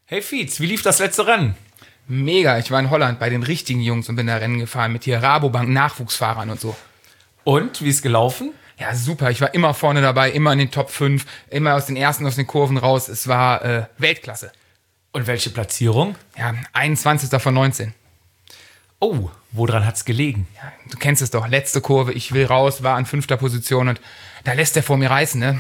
Hey Fietz, wie lief das letzte Rennen? Mega, ich war in Holland bei den richtigen Jungs und bin da Rennen gefahren mit hier Rabobank Nachwuchsfahrern und so. Und, wie ist gelaufen? Ja, super, ich war immer vorne dabei, immer in den Top 5, immer aus den ersten, aus den Kurven raus. Es war Weltklasse. Und welche Platzierung? Ja, 21. von 19. Oh, woran hat's gelegen? Ja, du kennst es doch, letzte Kurve, ich will raus, war an 5. Position und da lässt der vor mir reißen, ne?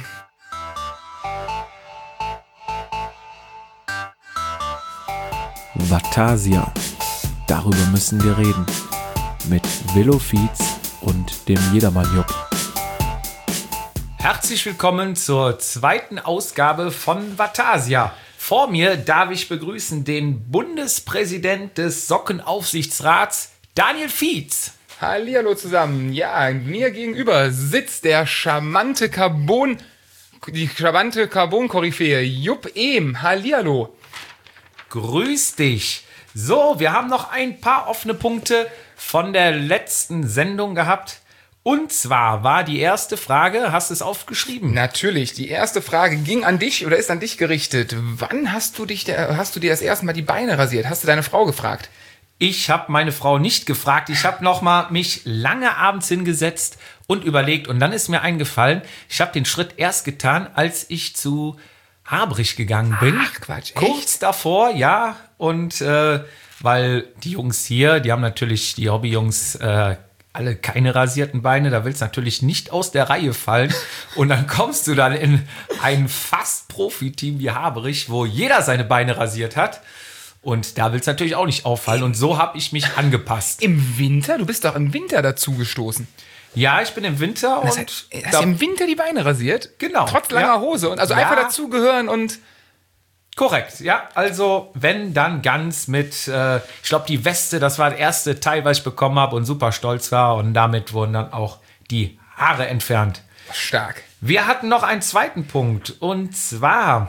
Vatasia. Darüber müssen wir reden. Mit Willow Fietz und dem Jedermann-Jupp. Herzlich willkommen zur zweiten Ausgabe von Vatasia. Vor mir darf ich begrüßen den Bundespräsident des Sockenaufsichtsrats, Daniel Fietz. Hallihallo zusammen. Ja, mir gegenüber sitzt die charmante Carbon-Koryphäe, Jupp Ehm. Hallihallo. Grüß dich. So, wir haben noch ein paar offene Punkte von der letzten Sendung gehabt. Und zwar war die erste Frage, hast du es aufgeschrieben? Natürlich, die erste Frage ging an dich oder ist an dich gerichtet. Wann hast du dir das erste Mal die Beine rasiert? Hast du deine Frau gefragt? Ich habe meine Frau nicht gefragt. Ich habe noch mal mich lange abends hingesetzt und überlegt. Und dann ist mir eingefallen, ich habe den Schritt erst getan, als ich zu Habrich gegangen bin. Ach, Quatsch, echt? Kurz davor, ja. Und weil die Jungs hier, die haben natürlich, die Hobbyjungs, alle keine rasierten Beine. Da willst du natürlich nicht aus der Reihe fallen. Und dann kommst du dann in ein fast Profi-Team wie Habrich, wo jeder seine Beine rasiert hat. Und da willst du natürlich auch nicht auffallen. Und so habe ich mich angepasst. Im Winter? Du bist doch im Winter dazugestoßen. Ja, ich bin im Winter Das und heißt, hast du im Winter die Beine rasiert? Genau. Trotz langer Ja. Hose. Und also Ja. einfach dazugehören und... korrekt, ja. Also, wenn, dann ganz mit, ich glaube, die Weste, das war der erste Teil, was ich bekommen habe und super stolz war. Und damit wurden dann auch die Haare entfernt. Stark. Wir hatten noch einen zweiten Punkt. Und zwar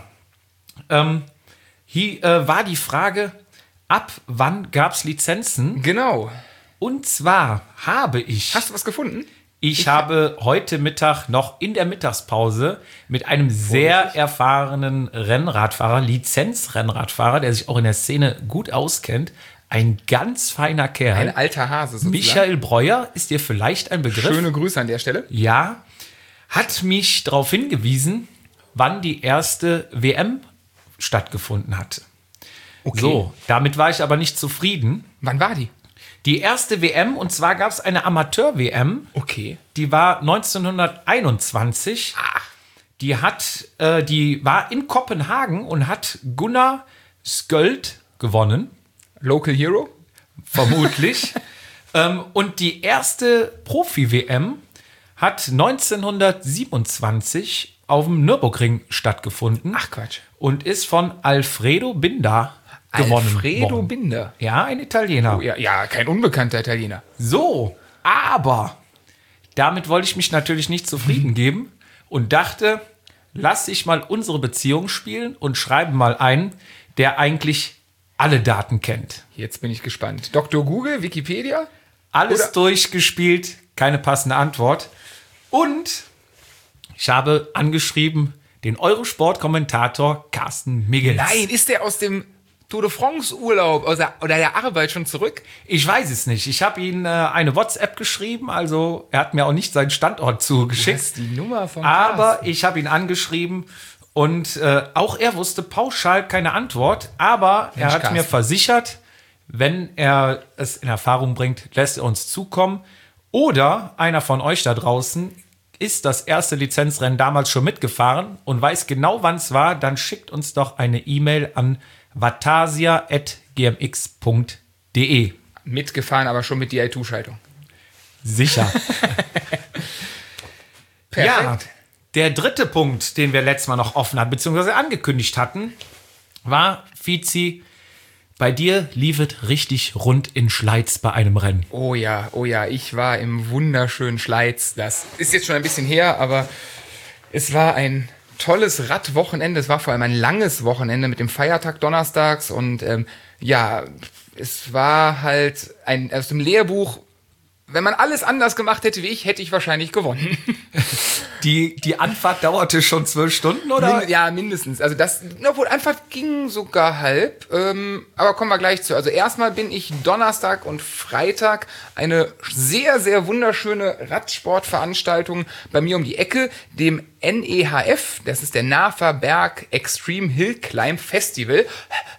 hier war die Frage, ab wann gab es Lizenzen? Genau. Und zwar habe ich... Hast du was gefunden? Ich habe heute Mittag noch in der Mittagspause mit einem sehr erfahrenen Rennradfahrer, Lizenzrennradfahrer, der sich auch in der Szene gut auskennt, ein ganz feiner Kerl. Ein alter Hase sozusagen. Michael Breuer, ist dir vielleicht ein Begriff? Schöne Grüße an der Stelle. Ja, hat mich darauf hingewiesen, wann die erste WM stattgefunden hatte. Okay. So, damit war ich aber nicht zufrieden. Wann war die? Die erste WM, und zwar gab es eine Amateur-WM, Okay. die war 1921. Die war in Kopenhagen und hat Gunnar Sköld gewonnen, Local Hero? vermutlich. Und die erste Profi-WM hat 1927 auf dem Nürburgring stattgefunden. Ach, Quatsch. Und ist von Alfredo Binda gewonnen Alfredo worden. Binder. Ja, ein Italiener. Oh, ja, kein unbekannter Italiener. So, aber damit wollte ich mich natürlich nicht zufrieden geben und dachte, lass ich mal unsere Beziehung spielen und schreibe mal einen, der eigentlich alle Daten kennt. Jetzt bin ich gespannt. Dr. Google, Wikipedia? Alles Oder- durchgespielt, keine passende Antwort. Und ich habe angeschrieben den Eurosport-Kommentator Carsten Miggels. Nein, ist der aus dem Tour de France Urlaub oder der Arbeit schon zurück? Ich weiß es nicht. Ich habe ihm eine WhatsApp geschrieben, also er hat mir auch nicht seinen Standort zugeschickt. Das ist die Nummer von Aber ich habe ihn angeschrieben und auch er wusste pauschal keine Antwort. Aber er hat mir Carsten. versichert, wenn er es in Erfahrung bringt, lässt er uns zukommen. Oder einer von euch da draußen ist das erste Lizenzrennen damals schon mitgefahren und weiß genau, wann es war, dann schickt uns doch eine E-Mail an vatasia@gmx.de. Mitgefahren, aber schon mit DI2-Schaltung. Sicher. Ja, Perfekt. der dritte Punkt, den wir letztes Mal noch offen hatten, beziehungsweise angekündigt hatten, war, Fizi, bei dir lief es richtig rund in Schleiz bei einem Rennen. Oh ja, ich war im wunderschönen Schleiz. Das ist jetzt schon ein bisschen her, aber es war ein tolles Radwochenende. Es war vor allem ein langes Wochenende mit dem Feiertag donnerstags und ja, es war halt aus dem Lehrbuch wenn man alles anders gemacht hätte wie ich, hätte ich wahrscheinlich gewonnen. Die Anfahrt dauerte schon 12 Stunden, oder? Ja, mindestens. Also obwohl Anfahrt ging sogar halb. Aber kommen wir gleich zu. Also erstmal bin ich Donnerstag und Freitag eine sehr, sehr wunderschöne Radsportveranstaltung bei mir um die Ecke, dem NEHF, das ist der Nafer Berg Extreme Hill Climb Festival,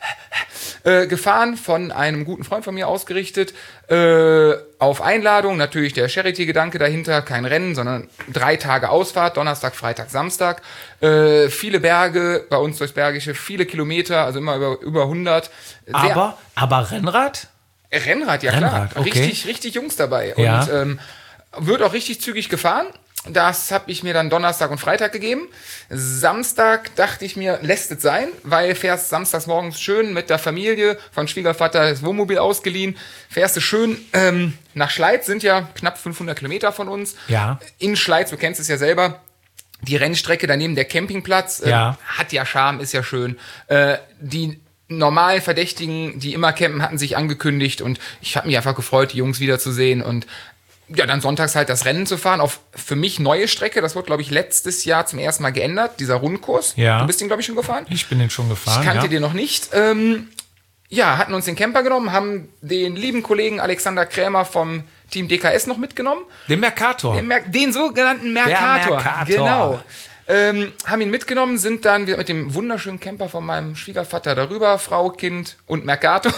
gefahren, von einem guten Freund von mir ausgerichtet, auf Einladung, natürlich der Charity-Gedanke dahinter, kein Rennen, sondern 3 Tage Ausfahrt, Donnerstag, Freitag, Samstag, viele Berge, bei uns durchs Bergische, viele Kilometer, also immer über 100. Aber Rennrad? Rennrad, ja Rennrad, klar, okay. richtig Jungs dabei Ja. und wird auch richtig zügig gefahren. Das habe ich mir dann Donnerstag und Freitag gegeben. Samstag dachte ich mir, lässt es sein, weil fährst samstags morgens schön mit der Familie, von Schwiegervater das Wohnmobil ausgeliehen, fährst du schön nach Schleiz, sind ja knapp 500 Kilometer von uns. Ja. In Schleiz, du kennst es ja selber, die Rennstrecke daneben der Campingplatz, hat ja Charme, ist ja schön. Die normalen Verdächtigen, die immer campen, hatten sich angekündigt und ich habe mich einfach gefreut, die Jungs wiederzusehen und ja, dann sonntags halt das Rennen zu fahren auf für mich neue Strecke. Das wurde, glaube ich, letztes Jahr zum ersten Mal geändert, dieser Rundkurs. Ja. Du bist den, glaube ich, schon gefahren. Ich bin den schon gefahren, Ich kannte den noch nicht. Hatten uns den Camper genommen, haben den lieben Kollegen Alexander Krämer vom Team DKS noch mitgenommen. Den Mercator. Den sogenannten Mercator. Mercator. Genau. Haben ihn mitgenommen, sind dann wieder mit dem wunderschönen Camper von meinem Schwiegervater darüber, Frau, Kind und Mercator.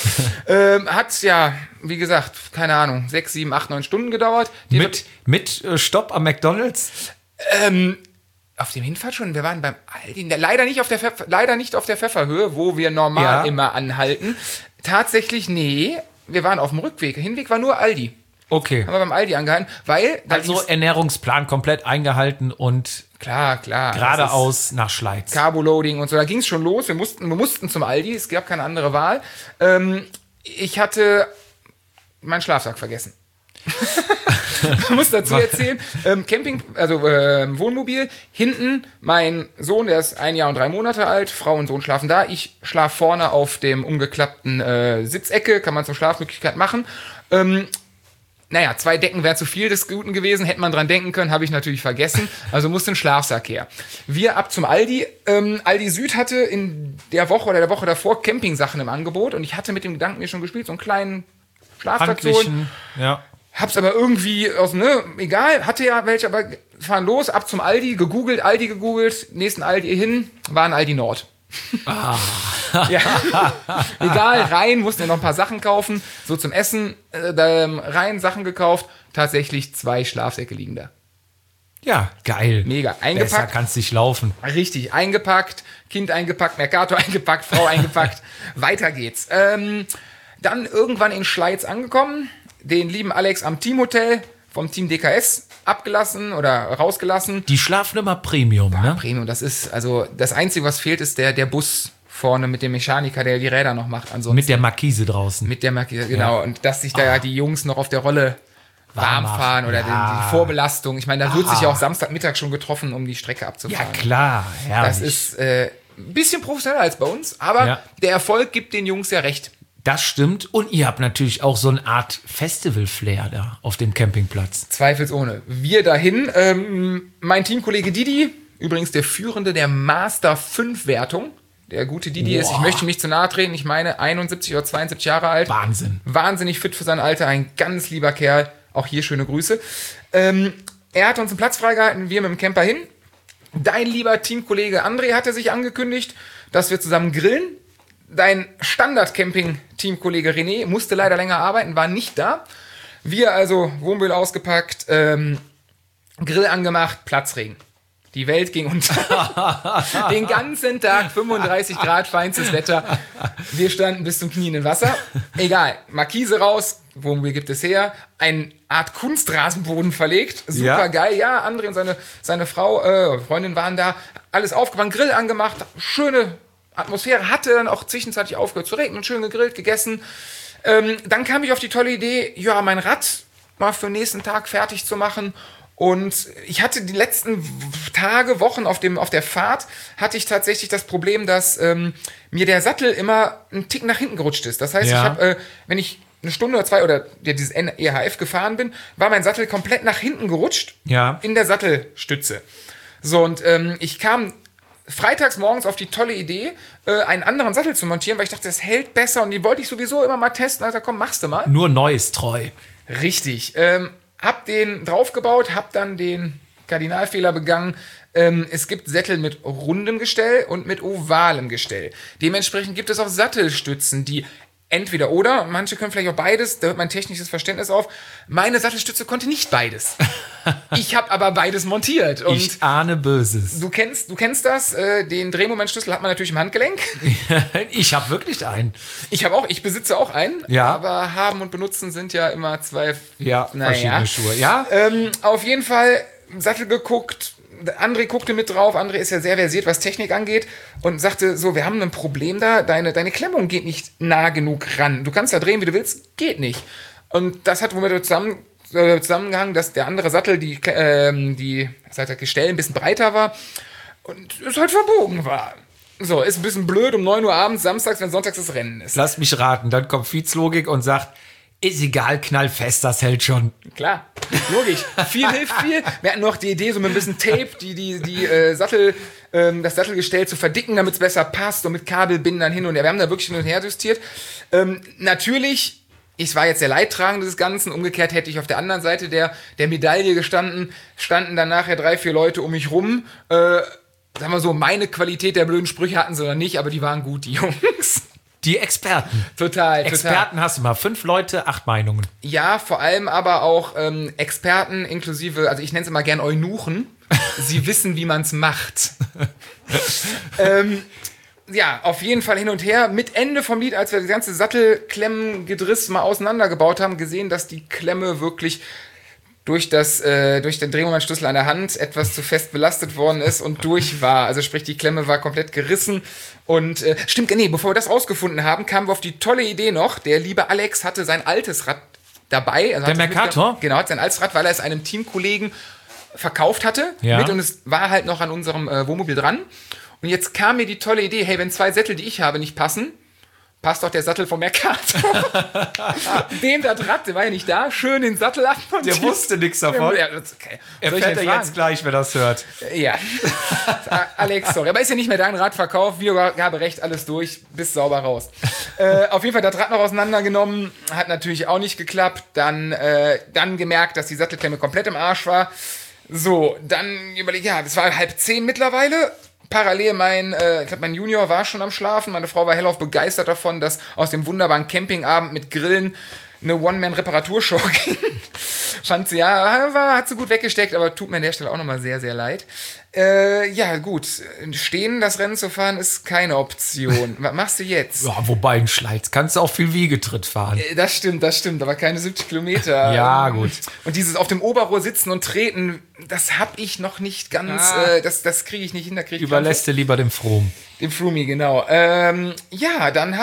Hat ja, wie gesagt, keine Ahnung, 6, 7, 8, 9 Stunden gedauert. Mit Stopp am McDonald's? Auf dem Hinfahrt schon, wir waren beim Aldi, leider nicht auf der Pfefferhöhe, wo wir normal immer anhalten. Tatsächlich, nee, wir waren auf dem Rückweg. Hinweg war nur Aldi. Okay. Haben wir beim Aldi angehalten, weil... Also Ernährungsplan komplett eingehalten und klar. geradeaus nach Schleiz. Carboloading und so, da ging es schon los. Wir mussten zum Aldi, es gab keine andere Wahl. Ich hatte meinen Schlafsack vergessen. Ich muss dazu erzählen, Wohnmobil, hinten mein Sohn, der ist 1 Jahr und 3 Monate alt, Frau und Sohn schlafen da, ich schlafe vorne auf dem umgeklappten Sitzecke, kann man zur Schlafmöglichkeit machen. 2 Decken wäre zu viel des Guten gewesen, hätte man dran denken können, habe ich natürlich vergessen, also musste ein Schlafsack her. Wir ab zum Aldi. Aldi Süd hatte in der Woche oder der Woche davor Campingsachen im Angebot und ich hatte mit dem Gedanken mir schon gespielt, so einen kleinen Schlafsack zu holen. Ja. Hab's aber irgendwie egal, hatte ja welche, aber fahren los, ab zum Aldi gegoogelt, nächsten Aldi hin, war ein Aldi Nord. Ja. Egal, rein, mussten ja noch ein paar Sachen kaufen, so zum Essen, rein Sachen gekauft, tatsächlich 2 Schlafsäcke liegen da. Ja, geil. Mega, Besser eingepackt. kannst nicht laufen. Richtig, eingepackt, Kind eingepackt, Mercator eingepackt, Frau eingepackt, weiter geht's. Dann irgendwann in Schleiz angekommen, den lieben Alex am Teamhotel vom Team DKS abgelassen oder rausgelassen. Die schlafen immer Premium, ne? Premium, das ist, also das Einzige, was fehlt, ist der Bus vorne mit dem Mechaniker, der die Räder noch macht. Ansonsten Mit der Markise draußen. Mit der Markise, genau. Ja. Und dass sich da die Jungs noch auf der Rolle warm fahren oder die Vorbelastung. Ich meine, da wird sich ja auch Samstagmittag schon getroffen, um die Strecke abzufahren. Ja, klar. Herrlich. Das ist ein bisschen professioneller als bei uns, aber der Erfolg gibt den Jungs ja recht. Das stimmt. Und ihr habt natürlich auch so eine Art Festival-Flair da auf dem Campingplatz. Zweifelsohne. Wir dahin. Mein Teamkollege Didi, übrigens der Führende der Master 5 Wertung. Der gute Didi ist, ich möchte nicht zu nahe treten, ich meine 71 oder 72 Jahre alt. Wahnsinn. Wahnsinnig fit für sein Alter, ein ganz lieber Kerl. Auch hier schöne Grüße. Er hat uns einen Platz freigehalten, wir mit dem Camper hin. Dein lieber Teamkollege André hatte sich angekündigt, dass wir zusammen grillen. Dein Standard-Camping-Teamkollege René musste leider länger arbeiten, war nicht da. Wir also Wohnmobil ausgepackt, Grill angemacht, Platzregen. Die Welt ging unter. Den ganzen Tag 35 Grad, feinstes Wetter. Wir standen bis zum Knien im Wasser. Egal, Markise raus, Wohnmobil gibt es her. Eine Art Kunstrasenboden verlegt. Super geil. Ja, André und seine Frau, Freundin waren da. Alles aufgefangen, Grill angemacht. Schöne Atmosphäre. Hatte dann auch zwischenzeitlich aufgehört zu regnen. Schön gegrillt, gegessen. Dann kam ich auf die tolle Idee, mein Rad mal für den nächsten Tag fertig zu machen. Und ich hatte die letzten Tage, Wochen auf der Fahrt, hatte ich tatsächlich das Problem, dass mir der Sattel immer einen Tick nach hinten gerutscht ist. Das heißt, ich habe, wenn ich eine Stunde oder 2 oder ja, dieses EHF gefahren bin, war mein Sattel komplett nach hinten gerutscht in der Sattelstütze. So, und ich kam freitags morgens auf die tolle Idee, einen anderen Sattel zu montieren, weil ich dachte, das hält besser und die wollte ich sowieso immer mal testen. Also komm, machst du mal. Nur Neues treu. Richtig. Hab den draufgebaut, hab dann den Kardinalfehler begangen. Es gibt Sättel mit rundem Gestell und mit ovalem Gestell. Dementsprechend gibt es auch Sattelstützen, die entweder oder, manche können vielleicht auch beides, da hört mein technisches Verständnis auf. Meine Sattelstütze konnte nicht beides. Ich habe aber beides montiert. Und ich ahne Böses. Du kennst das, den Drehmomentschlüssel hat man natürlich im Handgelenk. Ich habe wirklich einen. Ich besitze auch einen, ja. Aber haben und benutzen sind ja immer zwei verschiedene Schuhe. Ja? Auf jeden Fall Sattel geguckt, André guckte mit drauf, André ist ja sehr versiert, was Technik angeht und sagte so, wir haben ein Problem da, deine Klemmung geht nicht nah genug ran. Du kannst da drehen, wie du willst, geht nicht. Und das hat womit zusammengehangen, dass der andere Sattel, das Gestell ein bisschen breiter war und es halt verbogen war. So, ist ein bisschen blöd um 9 Uhr abends, samstags, wenn sonntags das Rennen ist. Lass mich raten, dann kommt Fietz-Logik und sagt, ist egal, knallfest, das hält schon. Klar, logisch. Viel hilft viel. Wir hatten noch die Idee, so mit ein bisschen Tape, das Sattelgestell zu verdicken, damit es besser passt und mit Kabelbindern hin und her. Wir haben da wirklich hin und her justiert. Natürlich, ich war jetzt der Leidtragende des Ganzen. Umgekehrt hätte ich auf der anderen Seite der Medaille gestanden. Standen dann nachher 3, 4 Leute um mich rum. Sagen wir so, meine Qualität der blöden Sprüche hatten sie noch nicht, aber die waren gut, die Jungs. Die Experten. Total. Experten hast du mal. 5 Leute, 8 Meinungen. Ja, vor allem aber auch Experten inklusive, also ich nenne es immer gern Eunuchen. Sie wissen, wie man es macht. Ja, auf jeden Fall hin und her. Mit Ende vom Lied, als wir das ganze Sattelklemmengedriss mal auseinandergebaut haben, gesehen, dass die Klemme wirklich durch den Drehmomentschlüssel an der Hand etwas zu fest belastet worden ist und durch war. Also sprich, die Klemme war komplett gerissen. Und bevor wir das rausgefunden haben, kamen wir auf die tolle Idee noch. Der liebe Alex hatte sein altes Rad dabei. Also der Mercator? Genau, hat sein altes Rad, weil er es einem Teamkollegen verkauft hatte. Ja. Und es war halt noch an unserem Wohnmobil dran. Und jetzt kam mir die tolle Idee, hey, wenn 2 Sättel, die ich habe, nicht passen, passt doch der Sattel vom Mercator. Dem das Rad, der war ja nicht da, schön den Sattel ab. Der wusste nichts davon. Ja, okay. Erfährt er jetzt gleich, wenn er das hört. Ja. Alex, sorry. Aber ist ja nicht mehr dein Radverkauf. Wiedergaberecht, alles durch. Bist sauber raus. Auf jeden Fall das Rad noch auseinandergenommen. Hat natürlich auch nicht geklappt. Dann gemerkt, dass die Sattelklemme komplett im Arsch war. So, dann überlegt, ja, das war 9:30 mittlerweile. Parallel mein Junior war schon am Schlafen. Meine Frau war hellauf begeistert davon, dass aus dem wunderbaren Campingabend mit Grillen eine One-Man-Reparaturshow ging. Fand sie, hat sie gut weggesteckt, aber tut mir an der Stelle auch nochmal sehr, sehr leid. Ja, gut. Stehen, das Rennen zu fahren, ist keine Option. Was machst du jetzt? Ja, wobei in Schleiz kannst du auch viel Wiegetritt fahren. Das stimmt, aber keine 70 Kilometer. Ja, gut. Und dieses auf dem Oberrohr sitzen und treten, das hab ich noch nicht ganz, das kriege ich nicht hin. Überlässt du lieber dem Fromm. Dem Frumi, genau. Ja, dann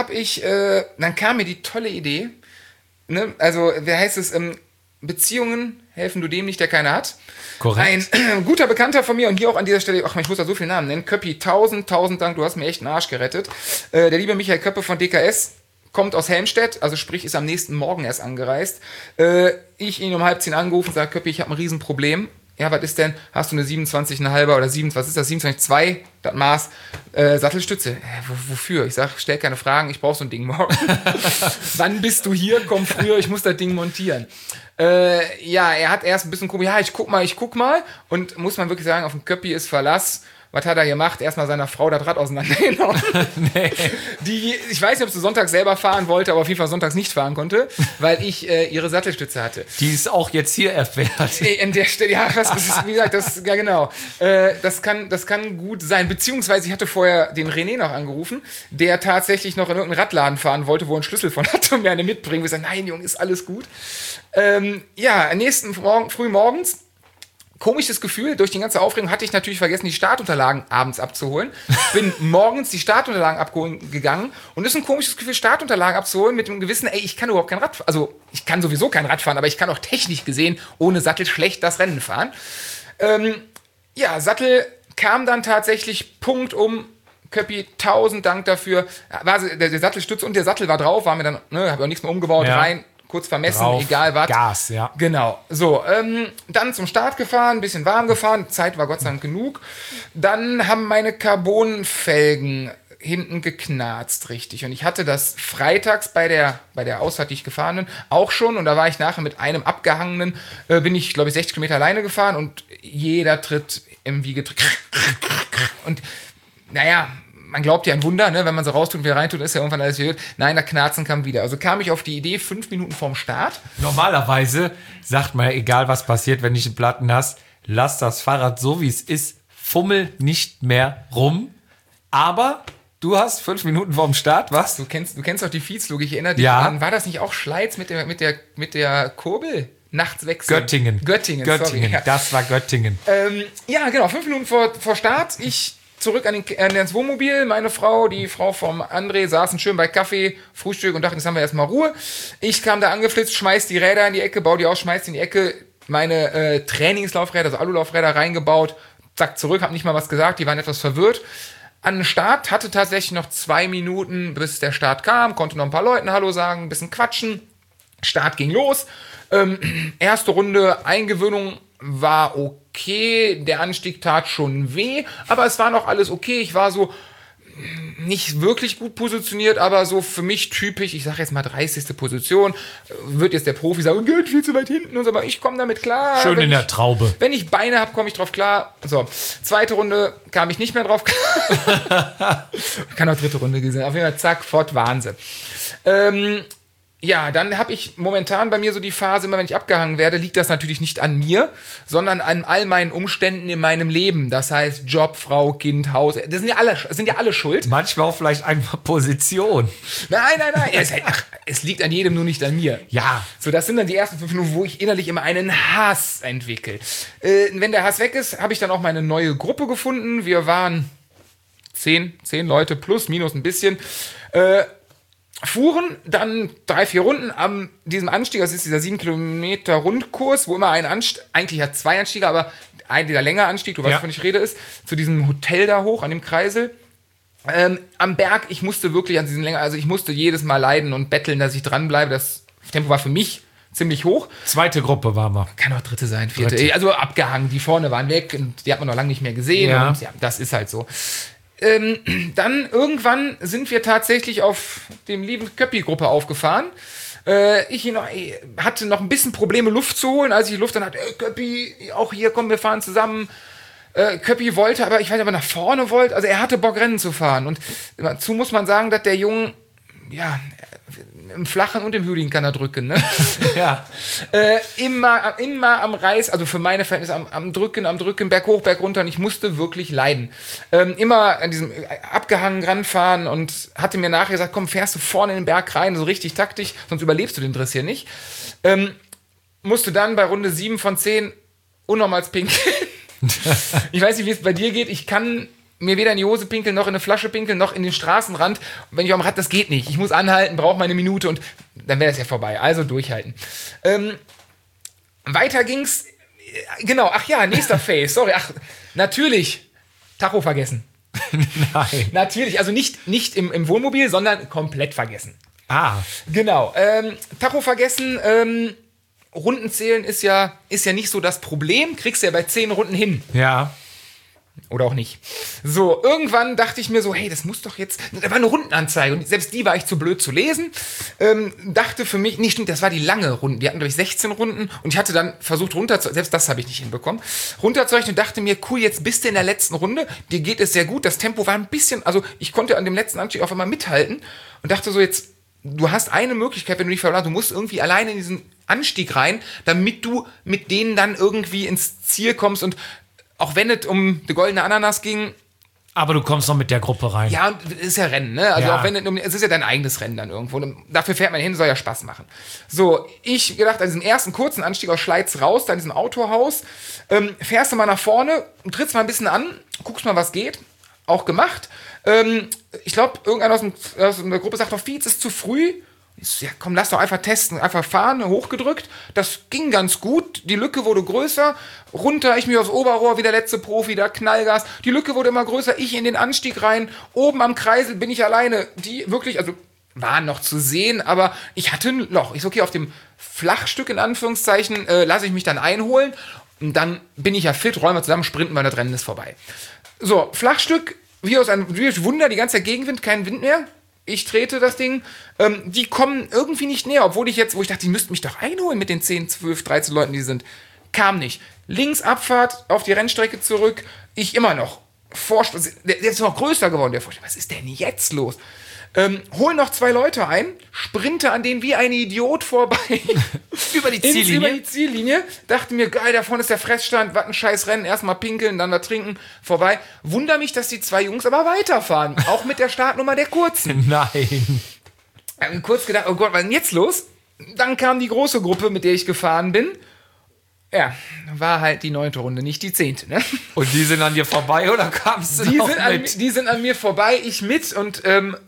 kam mir die tolle Idee, ne? Also, wer heißt es, Beziehungen helfen du dem nicht, der keine hat. Korrekt. Ein guter Bekannter von mir und hier auch an dieser Stelle, ich muss da so viele Namen nennen, Köppi, 1000 Dank, du hast mir echt einen Arsch gerettet. Der liebe Michael Köppe von DKS kommt aus Helmstedt, also sprich ist am nächsten Morgen erst angereist. Ich ihn um 9:30 angerufen und sage, Köppi, ich habe ein Riesenproblem. Ja, was ist denn? Hast du eine 27,5 oder 27,2, das Maß, Sattelstütze? Wofür? Ich sag, stell keine Fragen, ich brauch so ein Ding morgen. Wann bist du hier? Komm früher, ich muss das Ding montieren. Ja, er hat erst ein bisschen komisch, ja, ich guck mal. Und muss man wirklich sagen, auf dem Köppi ist Verlass. Was hat er gemacht? Erstmal seiner Frau das Rad auseinandergenommen. Nee. Ich weiß nicht, ob sie sonntags selber fahren wollte, aber auf jeden Fall sonntags nicht fahren konnte, weil ich ihre Sattelstütze hatte. Die ist auch jetzt hier erfährt. An der Stelle, ja, wie gesagt, ja genau. Das kann gut sein. Beziehungsweise ich hatte vorher den René noch angerufen, der tatsächlich noch in irgendeinen Radladen fahren wollte, wo er einen Schlüssel von hatte und mir eine mitbringen. Ich sage, nein, Junge, ist alles gut. Ja, nächsten früh morgens, komisches Gefühl, durch die ganze Aufregung hatte ich natürlich vergessen, die Startunterlagen abends abzuholen. Bin morgens die Startunterlagen abgeholen gegangen und es ist ein komisches Gefühl, Startunterlagen abzuholen mit dem Gewissen, ich kann überhaupt kein Rad fahren. Also ich kann sowieso kein Rad fahren, aber ich kann auch technisch gesehen ohne Sattel schlecht das Rennen fahren. Ja, Sattel kam dann tatsächlich Punkt um. Köppi, 1000 Dank dafür. Der Sattelstütze und der Sattel war drauf, war mir dann, habe auch nichts mehr umgebaut, rein, kurz vermessen, Drauf, egal was. Gas, ja. Genau. So, dann zum Start gefahren, ein bisschen warm gefahren, Zeit war Gott sei Dank genug. Dann haben meine Carbonfelgen hinten geknarzt, richtig. Und ich hatte das freitags bei der Ausfahrt, die ich gefahren bin, auch schon. Und da war ich nachher mit einem abgehangenen, bin ich, glaube ich, 60 Kilometer alleine gefahren und jeder Tritt im Wiegetritt. Und naja, man glaubt ja ein Wunder, ne? Wenn man so raustut und wieder reintut, ist ja irgendwann alles wieder. Nein, der Knarzen kam wieder. Also kam ich auf die Idee, 5 Minuten vorm Start. Normalerweise sagt man, egal was passiert, wenn du einen Platten hast, lass das Fahrrad so, wie es ist, fummel nicht mehr rum. Aber du hast 5 Minuten vorm Start, was? Du kennst doch die Feedslog, ich erinnere dich Ja. an. War das nicht auch Schleiz mit der Kurbel? Nachts wechseln. Göttingen, sorry. Ja. Das war Göttingen. Ja, genau, 5 Minuten vor Start. Ich zurück an das Wohnmobil. Meine Frau, die Frau vom André, saßen schön bei Kaffee, Frühstück und dachten, jetzt haben wir erstmal Ruhe. Ich kam da angeflitzt, schmeiß die Räder in die Ecke, baue die aus, schmeiß die in die Ecke, meine Trainingslaufräder, also Alulaufräder reingebaut, zack, zurück, hab nicht mal was gesagt, die waren etwas verwirrt. An den Start, hatte tatsächlich noch 2 Minuten, bis der Start kam, konnte noch ein paar Leuten Hallo sagen, ein bisschen quatschen. Start ging los. Erste Runde Eingewöhnung war okay, der Anstieg tat schon weh, aber es war noch alles okay. Ich war so nicht wirklich gut positioniert, aber so für mich typisch, ich sage jetzt mal 30. Position, wird jetzt der Profi sagen, geht viel zu weit hinten und so, aber ich komme damit klar. Schön in der Traube. Wenn ich Beine habe, komme ich drauf klar. So, zweite Runde kam ich nicht mehr drauf klar. Kann auch dritte Runde gesehen. Auf jeden Fall, zack, fort, Wahnsinn. Ja, dann habe ich momentan bei mir so die Phase, immer wenn ich abgehangen werde, liegt das natürlich nicht an mir, sondern an all meinen Umständen in meinem Leben. Das heißt Job, Frau, Kind, Haus. Das sind ja alle schuld. Manchmal auch vielleicht einfach Position. Nein. Es liegt an jedem, nur nicht an mir. Ja. So, das sind dann die ersten 5 Minuten, wo ich innerlich immer einen Hass entwickle. Wenn der Hass weg ist, habe ich dann auch meine neue Gruppe gefunden. Wir waren 10 Leute plus, minus ein bisschen. Fuhren dann 3-4 Runden an diesem Anstieg, das ist dieser 7 Kilometer Rundkurs, wo immer eigentlich hat 2 Anstiege, aber ein dieser länger Anstieg, du weißt, wovon ich rede, ist, zu diesem Hotel da hoch, an dem Kreisel. Am Berg, ich musste wirklich an diesem länger, also ich musste jedes Mal leiden und betteln, dass ich dranbleibe. Das Tempo war für mich ziemlich hoch. Zweite Gruppe waren wir. Kann auch dritte sein, vierte. Also abgehangen, die vorne waren weg und die hat man noch lange nicht mehr gesehen. Ja. Und ja, das ist halt so. Dann irgendwann sind wir tatsächlich auf dem lieben Köppi-Gruppe aufgefahren. Ich hatte noch ein bisschen Probleme, Luft zu holen. Als ich Luft dann hatte, Köppi, auch hier, komm, wir fahren zusammen. Köppi wollte, aber ich weiß nicht, ob er nach vorne wollte. Also er hatte Bock, Rennen zu fahren. Und dazu muss man sagen, dass der Junge, ja, im Flachen und im Hügeligen kann er drücken, ne? Ja. Immer am Reiß, also für meine Verhältnisse am Drücken, Berg hoch, Berg runter und ich musste wirklich leiden. Immer an diesem abgehangen ranfahren und hatte mir nachher gesagt, komm, fährst du vorne in den Berg rein, so richtig taktisch, sonst überlebst du den Driss hier nicht. Musste dann bei Runde 7 von 10 unnormals pinkeln. Ich weiß nicht, wie es bei dir geht, ich kann mir weder in die Hose pinkeln, noch in eine Flasche pinkeln, noch in den Straßenrand. Und wenn ich am Rad, das geht nicht. Ich muss anhalten, brauche meine Minute und dann wäre das ja vorbei. Also durchhalten. Weiter ging's. Genau, ach ja, nächster Phase. Sorry, natürlich. Tacho vergessen. Nein. Natürlich, also nicht im Wohnmobil, sondern komplett vergessen. Ah. Genau. Tacho vergessen. Rundenzählen ist ja nicht so das Problem. Kriegst du ja bei 10 Runden hin. Ja. Oder auch nicht. So, irgendwann dachte ich mir so, hey, das muss doch jetzt... Da war eine Rundenanzeige und selbst die war ich zu blöd zu lesen. Dachte für mich, nee, stimmt, das war die lange Runde. Die hatten, glaube ich, 16 Runden und ich hatte dann versucht selbst das habe ich nicht hinbekommen, runterzurechnen und dachte mir, cool, jetzt bist du in der letzten Runde, dir geht es sehr gut, das Tempo war ein bisschen... Also ich konnte an dem letzten Anstieg auf einmal mithalten und dachte so, jetzt, du hast eine Möglichkeit, wenn du dich verplanst, du musst irgendwie alleine in diesen Anstieg rein, damit du mit denen dann irgendwie ins Ziel kommst und auch wenn es um die goldene Ananas ging. Aber du kommst noch mit der Gruppe rein. Ja, und es ist ja Rennen, ne? Also ja. auch wenn es ist ja dein eigenes Rennen dann irgendwo. Und dafür fährt man hin, soll ja Spaß machen. So, ich gedacht, an diesem ersten kurzen Anstieg aus Schleiz raus, da in diesem Autohaus, fährst du mal nach vorne, trittst mal ein bisschen an, guckst mal, was geht. Auch gemacht. Ich glaube, irgendeiner aus der Gruppe sagt doch, Fietz ist zu früh. Ich so, ja, komm, lass doch einfach testen. Einfach fahren, hochgedrückt. Das ging ganz gut. Die Lücke wurde größer. Runter, ich mich aufs Oberrohr, wie der letzte Profi, da Knallgas. Die Lücke wurde immer größer. Ich in den Anstieg rein. Oben am Kreisel bin ich alleine. Die wirklich, also waren noch zu sehen, aber ich hatte ein Loch. Ich so, okay, auf dem Flachstück in Anführungszeichen lasse ich mich dann einholen und dann bin ich ja fit, räumen wir zusammen, sprinten wir, das Rennen ist vorbei. So, Flachstück, wie aus einem Wunder, die ganze Zeit Gegenwind, kein Wind mehr. Ich trete das Ding. Die kommen irgendwie nicht näher, obwohl wo ich dachte, die müssten mich doch einholen mit den 10, 12, 13 Leuten, die sind. Kam nicht. Links Abfahrt, auf die Rennstrecke zurück. Ich immer noch. Der ist noch größer geworden, der Vorsprung. Was ist denn jetzt los? Hol noch 2 Leute ein, sprinte an denen wie ein Idiot vorbei. Über die Ziellinie? Über die Ziellinie. Dachte mir, geil, da vorne ist der Fressstand, was ein scheiß Rennen. Erstmal pinkeln, dann da trinken, vorbei. Wunder mich, dass die 2 Jungs aber weiterfahren. Auch mit der Startnummer der Kurzen. Nein. Kurz gedacht, oh Gott, was ist denn jetzt los? Dann kam die große Gruppe, mit der ich gefahren bin. Ja, war halt die 9. Runde, nicht die 10. Ne? Und die sind an dir vorbei oder kamst du noch mit? Die sind an mir vorbei, ich mit und